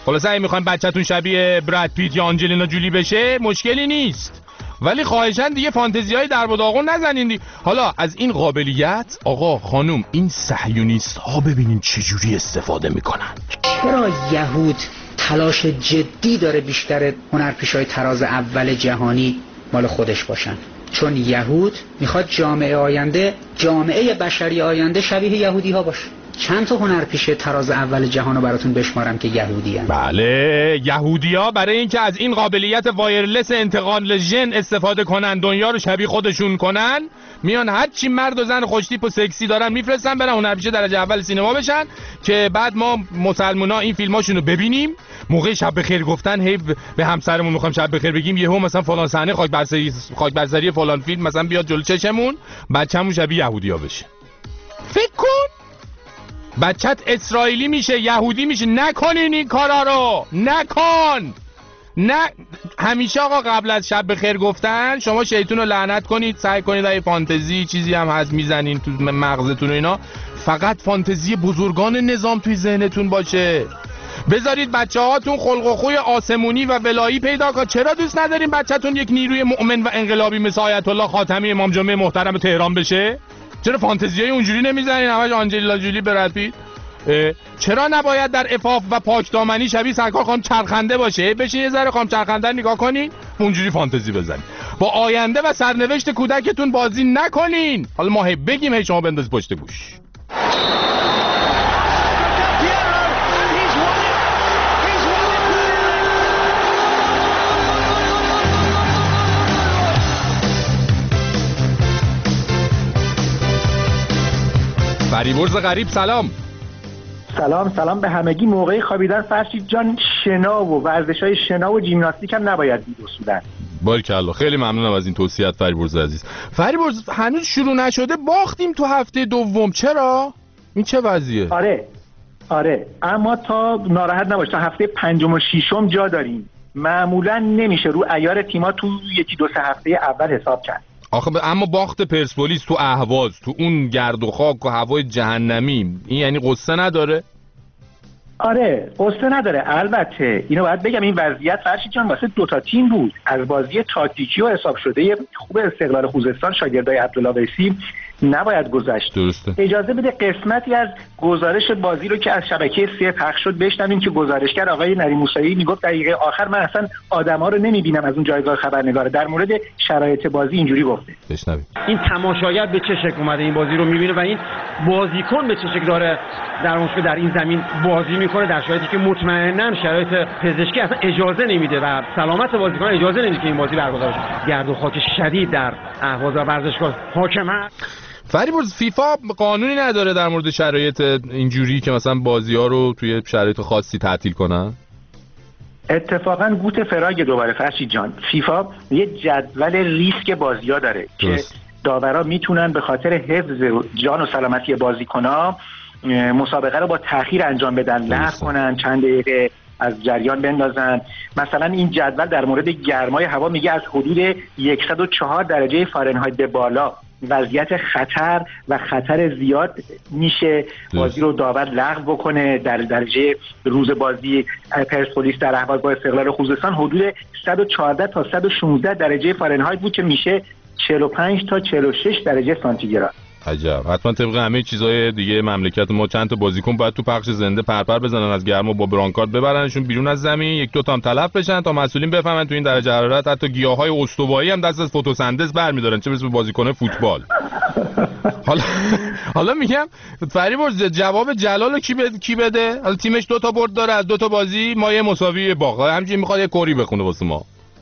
خلاص اگه میخواین بچه‌تون شبیه براد پیت یا آنجلینا جولی بشه مشکلی نیست، ولی خواهشاً دیگه فانتزیای درب و داغون نزنین دی. حالا از این قابلیت آقا خانم این صهیونیست ها ببینین چجوری استفاده میکنن. چرا یهود تلاش جدی داره بیشتر هنرپیشه‌های طراز اول جهانی مال خودش باشن؟ چون یهود میخواد جامعه آینده، جامعه بشری آینده شبیه یهودی ها باشه. چند تا هنرپیشه طراز اول جهانو براتون بشمارم که یهودی هستن. بله، یهودی‌ها برای اینکه از این قابلیت وایرلس انتقال ژن استفاده کنن، دنیا رو شبیه خودشون کنن، میان هر چی مرد و زن خوشتیپ و سکسی دارن میفرستن برن هنرپیشه درجه اول سینما بشن که بعد ما مسلمونا این فیلماشونو ببینیم، موقع شب بخیر گفتن هی به همسرمون میخوام شب بخیر بگیم، یهو مثلا فلان صحنه خاک بر سری فلان فیلم مثلا بیاد جلو چشمون، بچه‌مون شبیه یهودی‌ها بشه. فکر کن بچت اسرائیلی میشه، یهودی میشه. نکنین این کارا رو، نکن. نه همیشه آقا قبل از شب بخیر گفتن شما شیطون رو لعنت کنید، سعی کنید اگه فانتزی چیزی هم هست میزنین تو مغزتون و اینا، فقط فانتزی بزرگان نظام توی ذهنتون باشه. بذارید بچه‌هاتون خلق و خوی آسمونی و ولایی پیدا کنن. چرا دوست ندارین بچه‌تون یک نیروی مؤمن و انقلابی مثل آیت الله خاتمی امام جمعه محترم تهران بشه؟ چرا فانتزیای اونجوری نمیزنین همش آنجلینا جولی براد پیت؟ چرا نباید در عفاف و پاکدامنی شبیه سرکار خانم چرخنده باشه؟ بشین یه ذره خانم چرخنده نگاه کنین، اونجوری فانتزی بزنین. با آینده و سرنوشت کودکتون بازی نکنین. حالا ما هی بگیم هی شما بنداز پشت گوش. فریبرز غریب سلام. سلام به همگی. موقعی خوابیدن فرشید جان شنا و ورزش‌های شنا و ژیمناستیک هم نباید بی‌اصولن. باریکالله، خیلی ممنونم از این توصیه‌ات فریبرز عزیز. فریبرز هنوز شروع نشده باختیم تو هفته دوم، چرا؟ این چه وضعیه؟ آره اما تا ناراحت نباش، تا هفته پنجم و ششم جا داریم. معمولا نمیشه رو عیار تیم‌ها تو یکی دو سه هفته اول حساب کرد. آخه اما باخت پرسپولیس تو اهواز تو اون گرد و خاک و هوای جهنمی، این یعنی قصه نداره؟ آره قصه نداره. البته اینو باید بگم این وضعیت فرشید جان واسه دوتا تیم بود. از بازی تاکتیکی و حساب شده خوب استقلال خوزستان شاگردای عبدالله ویسی نباید گذشت. درسته. اجازه بده قسمتی از گزارش بازی رو که از شبکه 3 پخش شد بشنویم که گزارشگر آقای نری موسوی میگفت دقیقه آخر من اصلا آدما رو نمیبینم از اون جایگاه خبرنگار. در مورد شرایط بازی اینجوری گفته. بشنویم. این تماشاگر به چه شکل اومده این بازی رو میبینه و این بازیکن به چه شکل داره در اون در این زمین بازی میکنه، در شرایطی که مطمئنا شرایط پزشکی اصلا اجازه نمیده و سلامت بازیکن اجازه نمیده که این بازی برگزار شه. گرد و خاک شدید در اهواز و ورزشگاه حاکمه. فریبرز فیفا قانونی نداره در مورد شرایط اینجوری که مثلا بازی‌ها رو توی شرایط خاصی تعطیل کنن؟ اتفاقا گوت فراگ دوباره فرشید جان، فیفا یه جدول ریسک بازی‌ها داره که داورا میتونن به خاطر حفظ جان و سلامتی بازیکن‌ها مسابقه رو با تأخیر انجام بدن، لغو کنن، چند دقیقه از جریان بندازن. مثلا این جدول در مورد گرمای هوا میگه از حدود 104 درجه فارنهایت به بالا وضعیت خطر و خطر زیاد میشه بازی رو داور لغو بکنه. در درجه روز بازی پرسپولیس در اهواز با استقلال خوزستان حدود 114 تا 116 درجه فارنهایت بود که میشه 45 تا 46 درجه سانتیگراد. عجب. حتما طبق همه چیزای دیگه مملکت ما چند تا بازیکن باید تو پخش زنده پرپر بزنن از گرما با برانکارد ببرنشون بیرون از زمین، یک دو تا هم تلف بشن تا مسئولین بفهمن تو این درجه حرارت حتی گیاهای استوایی هم دست از فتوسنتز برمی‌دارن، چه برسه به بازیکن فوتبال. حالا میگم فریبرز جواب جلالو کی بده؟ حالا تیمش دو تا برد داره از دو تا بازی، ما یه مساوی باخت. همینجوری میخواد یه کری بخونه واسه ما.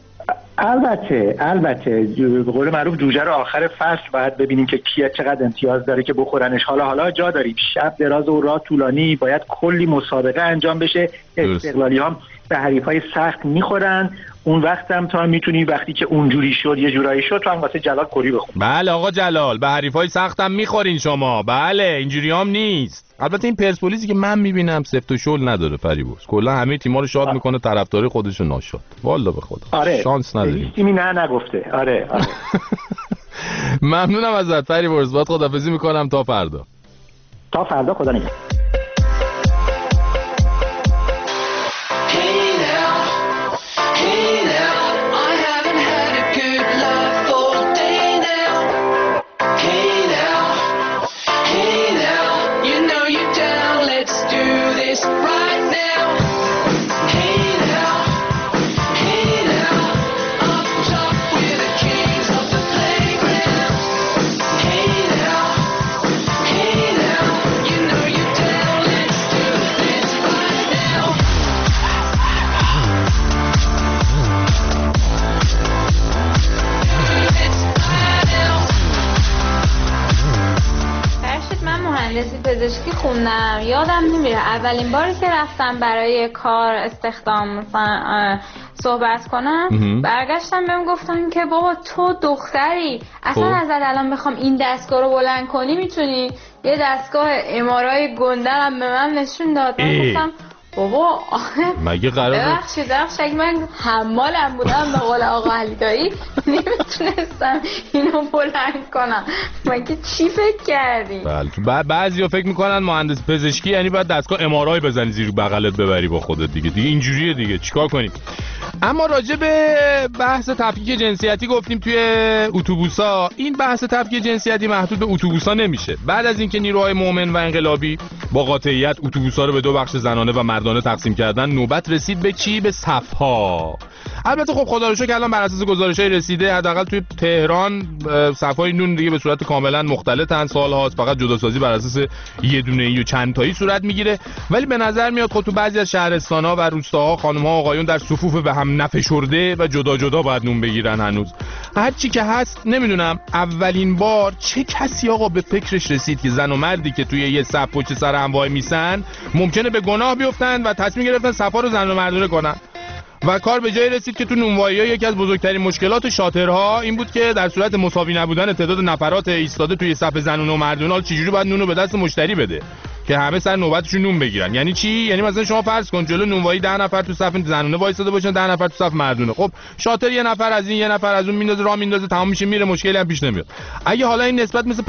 البته به قول معروف جوجه رو آخر فصل باید ببینیم که کیه چقدر امتیاز داره که بخورنش. حالا جا داریم، شب دراز و راه طولانی، باید کلی مسابقه انجام بشه. استقلالی هم به حریفای سخت میخورن، اون وقت هم تا میتونی وقتی که اونجوری شد یه جورایی شد تو هم واسه جلال کری بخون. بله آقا جلال، به حریفای سخت هم میخورین شما. بله اینجوری هم نیست. البته این پرسپولیسی که من میبینم سفت و شل نداره فریبرز، کلا همه تیم‌ها رو شاد میکنه، طرفدار خودش رو ناشاد. والله به خدا. آره. شانس نداریم. تیمی نگفته. آره. ممنونم ازت فریبرز، باید خداحافظی میکنم تا فردا. خدا نگهدار. خوندم یادم نمیره اولین باری که رفتم برای کار استخدام مثلا صحبت کنم برگشتم بهم گفتن که بابا تو دختری اصلا ازت الان بخوام این دستگاه رو بلند کنی میتونی. یه دستگاه امارای گندرم به من نشون داد. من گفتم بابا مگه قراره ببخشید اگه من حمالم بودم به قول آقا علی دایی نمیتونستم اینو بلند کنم. مگه چی فکر کردی؟ بله بعضیا فکر میکنن مهندس پزشکی یعنی باید دستگاه امارای بزنی زیر بغلت ببری با خودت دیگه اینجوریه دیگه چیکار کنیم. اما راجع به بحث تفکیک جنسیتی گفتیم توی اتوبوسا. این بحث تفکیک جنسیتی محدود به اتوبوسا نمیشه. بعد از اینکه نیروهای مومن و انقلابی با قاطعیت اتوبوسا رو به دو بخش زنانه و مردانه تقسیم کردن نوبت رسید به چی؟ به صف‌ها. البته خب خدا رو شکر الان بر اساس گزارش‌های رسیده حداقل توی تهران صف‌های نون دیگه به صورت کاملا مختلطن. سال‌هاست فقط جداسازی بر اساس یه دونه‌ای و چند تایی صورت میگیره. ولی به نظر میاد خب تو بعضی از شهرستان‌ها و روستاها خانم‌ها و آقایون در صفوف به هم نفشرده و جدا جدا باید نون بگیرن. هنوز هر چی که هست نمیدونم اولین بار چه کسی آقا به فکرش رسید که زن و مردی که توی یه صف پشت سر هم وای میسن ممکنه به گناه بیفتن و تصمیم گرفتن صفا رو زن و مردونه کنن. و کار به جای رسید که تو نونوایی‌ها یکی از بزرگترین مشکلات شاطرها این بود که در صورت مساوی نبودن تعداد نفرات ایستاده توی صف زنونه و مردونه چجوری باید نونو به دست مشتری بده که همه سر نوبتشون نون بگیرن. یعنی چی؟ یعنی مثلا شما فرض کن جلو نونوایی 10 نفر تو صف زنونه وایساده باشن 10 نفر تو صف مردونه. خب شاطر یه نفر از این یه نفر از اون میندازه راه میندازه تمام میشه میره مشکلی هم پیش نمیاد. اگه حالا این نسبت مثل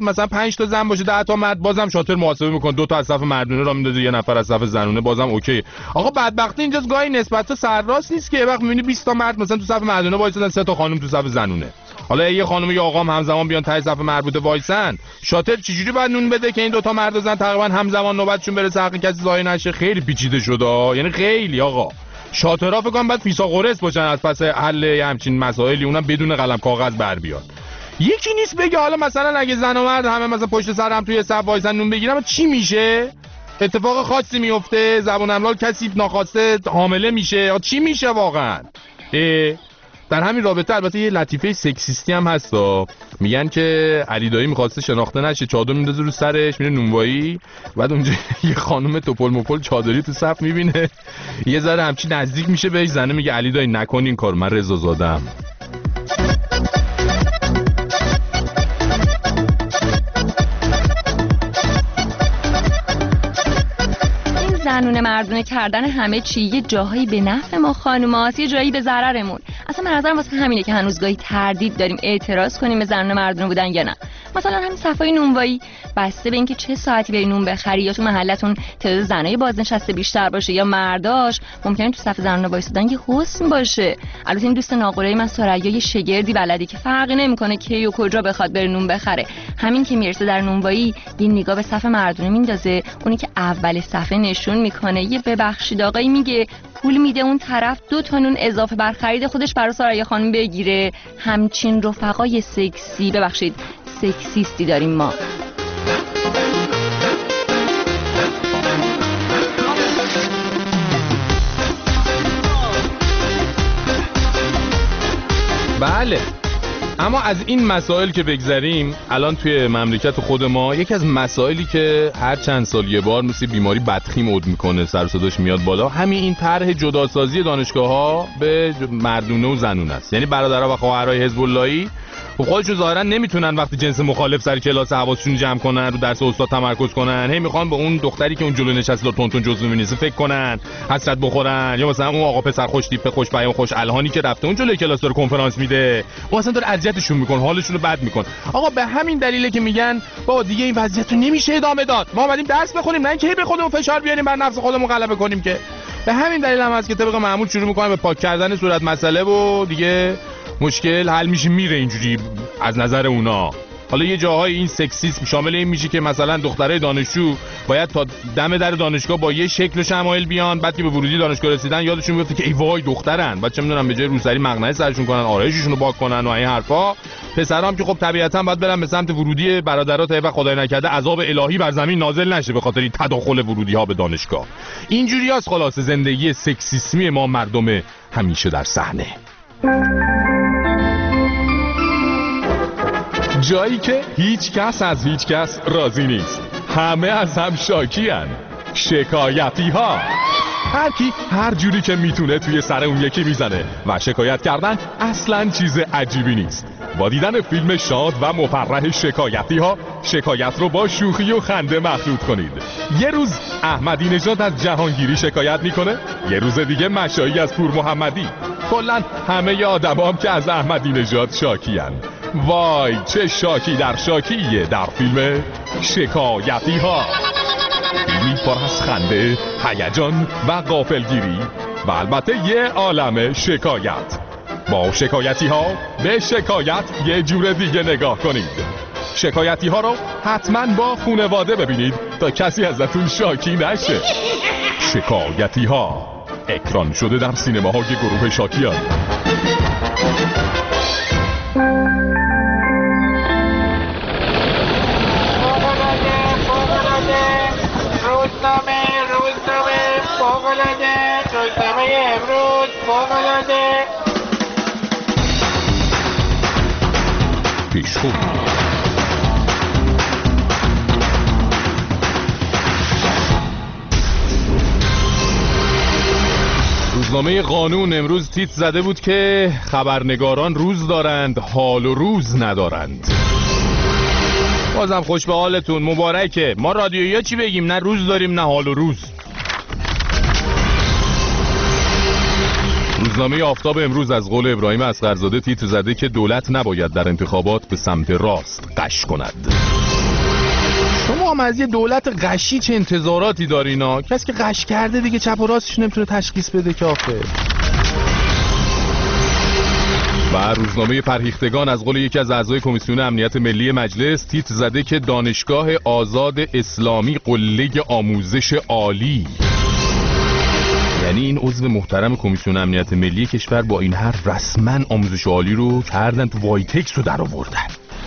5 تا زن باشه 10 تا مرد بازم شاطر محاسبه میکنه 2 تا از صف مردونه راه میندازه یه نفر از صف زنونه بازم اوکی. آقا بدبختی اینجاست گاهی نسبت سرراست نیست که وقت میبینی 20 تا مرد مثلا تو صف مردونه وایسادن 3 تا خانم تو صف زنونه. حالا یه خانم یا آقام همزمان بیان ته صف مربوطه وایسن شاطر چجوری باید نون بده که این دوتا مرد و زن تقریبا همزمان نوبتشون برسه حق کسی ضایع نشه؟ خیلی پیچیده شده. یعنی خیلی آقا شاطرها فکر کنم باید فیسا قرص باشن از پس حل همچین مسائلی اونم بدون قلم کاغذ بر بیاد. یکی نیست بگه حالا مثلا اگه زن و مرد همه مثلا پشت سر هم توی صف وایسن نون بگیرن چی میشه؟ اتفاق خاصی میفته؟ زبون املال کسی ناخواسته حامله میشه؟ چی میشه واقعا؟ در همین رابطه البته یه لطیفه سکسیستی هم هستا. میگن که علی دایی میخواسته شناخته نشه چادر میندازه رو سرش میره نونوایی بعد اونجا یه خانم توپل مپل چادری تو صف میبینه یه ذره همچین نزدیک میشه بهش زنه میگه علی دایی نکن این کار من رضا زادم. زنونه مردونه کردن همه چی یه جاهایی به نفع ما خانوماست یه جایی به ضررمون. اصلا من نظرم واسه همینه که هنوز گاهی تردید داریم اعتراض کنیم به زنونه مردونه بودن یا نه. مثلا همین صفای نونوایی بسته به اینکه چه ساعتی بری نون بخری یا تو محلتون تعداد زنای بازنشسته بیشتر باشه یا مرداش ممکنه تو صف زنونه وایسادن یه حسن باشه. البته این دوست ناقورای من ثریا یه شگردی بلدی که فرقی نمیکنه کی و کجا بخواد بره نون بخره. همین که میرسه در نونوایی یه نگاه به صف مردونه میندازه اونی که اول صفحه نشون میکنه یه ببخشید آقایی میگه پول میده اون طرف 2 تا نون اضافه بر خرید خودش برای ثریا خانم بگیره. همچین رفقای سکسی ببخشید سکسیستی داریم ما. بله اما از این مسائل که بگذریم الان توی مملکت خود ما یکی از مسائلی که هر چند سال یه بار مثل بیماری بدخیم عود میکنه سر و صداش میاد بالا همین این طرح جداسازی دانشگاه‌ها به مردونه و زنونه است. یعنی برادرها و خواهرای حزب اللهی خودشون ظاهرا نمیتونن وقتی جنس مخالف سر کلاس حواسشون جمع کنن رو درس استاد تمرکز کنن. هی میخوان به اون دختری که اون جلو نشسته تون جزو می‌نویسه فکر کنن حسرت بخورن یا مثلا اون آقا پسر خوش تیپ خوش بیان خوش الهانی که رفته اون جلوی کلاس داره کنفرانس میده اون اصلا داره اذیتشون میکنه حالشون رو بد میکنه. آقا به همین دلیله که میگن بابا دیگه این وضعیت رو نمیشه ادامه داد. ما اومدیم درس بخونیم نه اینکه به خودمون فشار بیاریم بر نفس خودمون غلبه کنیم. که به همین دلیل هم هست که طبق معمول شروع میکنن به پاک کردن صورت مسئله و دیگه مشکل حل میشه میره اینجوری از نظر اونا. حالا یه جاهای این سکسیسم شامل این میشه که مثلا دخترای دانشجو باید تا دم در دانشگاه با یه شکل و شمایل بیان بعد که به ورودی دانشگاه رسیدن یادشون میفته که ای وای دخترن بعد چه میدونم به جای روسری مقنعه سرشون کنن آرایششون رو پاک کنن و این حرفا. پسرام که خب طبیعتا باید برن به سمت ورودی برادرها تا وقت خدای نکرده عذاب الهی بر زمین نازل نشه به خاطر تداخل ورودی ها به دانشگاه. اینجوریاست خلاص زندگی سکسیسمی ما مردم همیشه در صحنه. جایی که هیچ کس از هیچ کس راضی نیست. همه از هم شاکی‌ان. شکایتی ها. هر کی هر جوری که میتونه توی سر اون یکی میزنه و شکایت کردن اصلاً چیز عجیبی نیست. با دیدن فیلم شاد و مفرح شکایتی ها، شکایت رو با شوخی و خنده مخلوط کنید. یه روز احمدی نژاد از جهانگیری شکایت میکنه، یه روز دیگه مشایی از پور محمدی. کلاً همه آدمام که از احمدی نژاد شاکیان. وای چه شاکی در شاکیه در فیلم شکایتی ها. فیلمی پر از خنده، هیجان و غافلگیری و البته یه عالمه شکایت. با شکایتی ها به شکایت یه جور دیگه نگاه کنید. شکایتی ها رو حتما با خانواده ببینید تا کسی ازتون شاکی نشه. شکایتی ها اکران شده در سینماهای گروه شاکیان. روزنامه امروز فوق‌العاده پیشخوب. روزنامه قانون امروز تیتر زده بود که خبرنگاران روز دارند حال و روز ندارند. بازم خوش به حالتون، مبارکه. ما رادیویی چی بگیم؟ نه روز داریم نه حال و روز. روزنامه آفتاب امروز از قول ابراهیم اصغرزاده تیتر زده که دولت نباید در انتخابات به سمت راست غش کند. شما هم از یه دولت غشی چه انتظاراتی دارین؟ کسی که غش کرده دیگه چپ و راستش نمیتونه تشخیص بده که آخه. و روزنامه فرهیختگان از قول یکی از اعضای کمیسیون امنیت ملی مجلس تیتر زده که دانشگاه آزاد اسلامی قله آموزش عالی. یعنی این عضو محترم کمیسیون امنیت ملی کشور با این حرف رسما آموزش عالی رو کردن تو وایتکس رو در آوردن.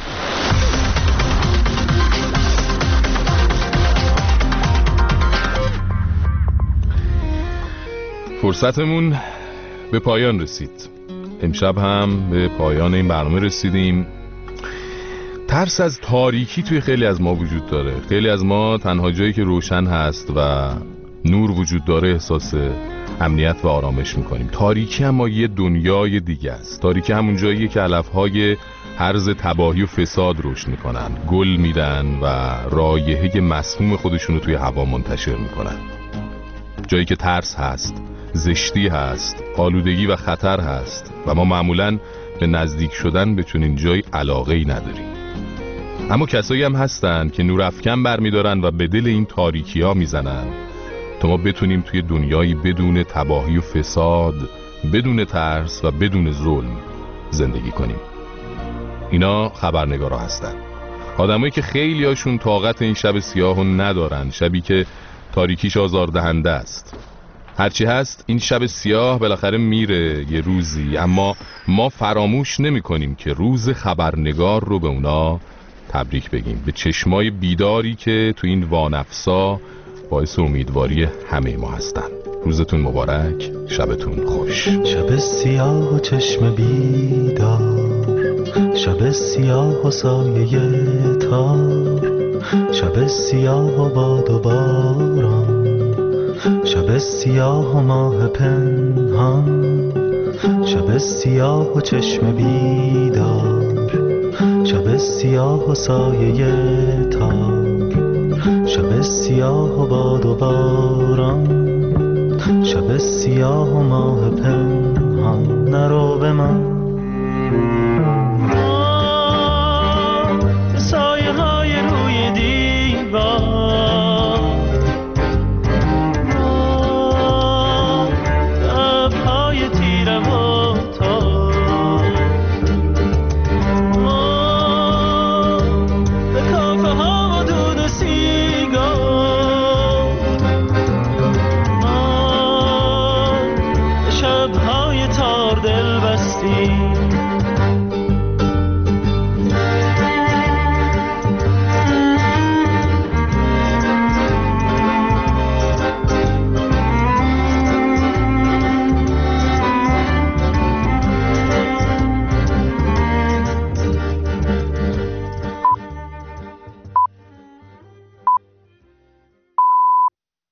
فرصتمون به پایان رسید. امشب هم به پایان این برنامه رسیدیم. ترس از تاریکی توی خیلی از ما وجود داره. خیلی از ما تنها جایی که روشن هست و نور وجود داره احساس امنیت و آرامش میکنیم. تاریکی اما یه دنیای دیگه است. تاریکی همون جاییه که علفهای هرز تباهی و فساد رشد میکنن، گل میدن و رایحه مسموم خودشون رو توی هوا منتشر میکنن. جایی که ترس هست، زشتی هست، آلودگی و خطر هست و ما معمولاً به نزدیک شدن به چنین جای علاقه‌ای نداریم. اما کسایی هم هستن که نورافکن برمیدارن و به دل این تاریکی ها میزنن تا ما بتونیم توی دنیایی بدون تباهی و فساد، بدون ترس و بدون ظلم زندگی کنیم. اینا خبرنگارا هستن، آدمایی که خیلی هاشون طاقت این شب سیاهو ندارن، شبی که تاریکیش آزاردهنده است. هرچی هست این شب سیاه بالاخره میره یه روزی، اما ما فراموش نمی کنیم که روز خبرنگار رو به اونا تبریک بگیم، به چشمای بیداری که تو این وانفسا باعث امیدواری همه ما هستن. روزتون مبارک، شبتون خوش. شب سیاه و چشم بیدار، شب سیاه و سایه تار، شب سیاه و باد و باران، شب سیاه و ماه پنهان، شب سیاه و چشم بیدار، شب سیاه و سایه تار، شب سیاه و باد و باران، شب سیاه و ماه پنهان. نرو به من سایه های روی دیوار، لبهای تیره و تار، به کافه ها و دود سیگار، شبهای تار دل بستی،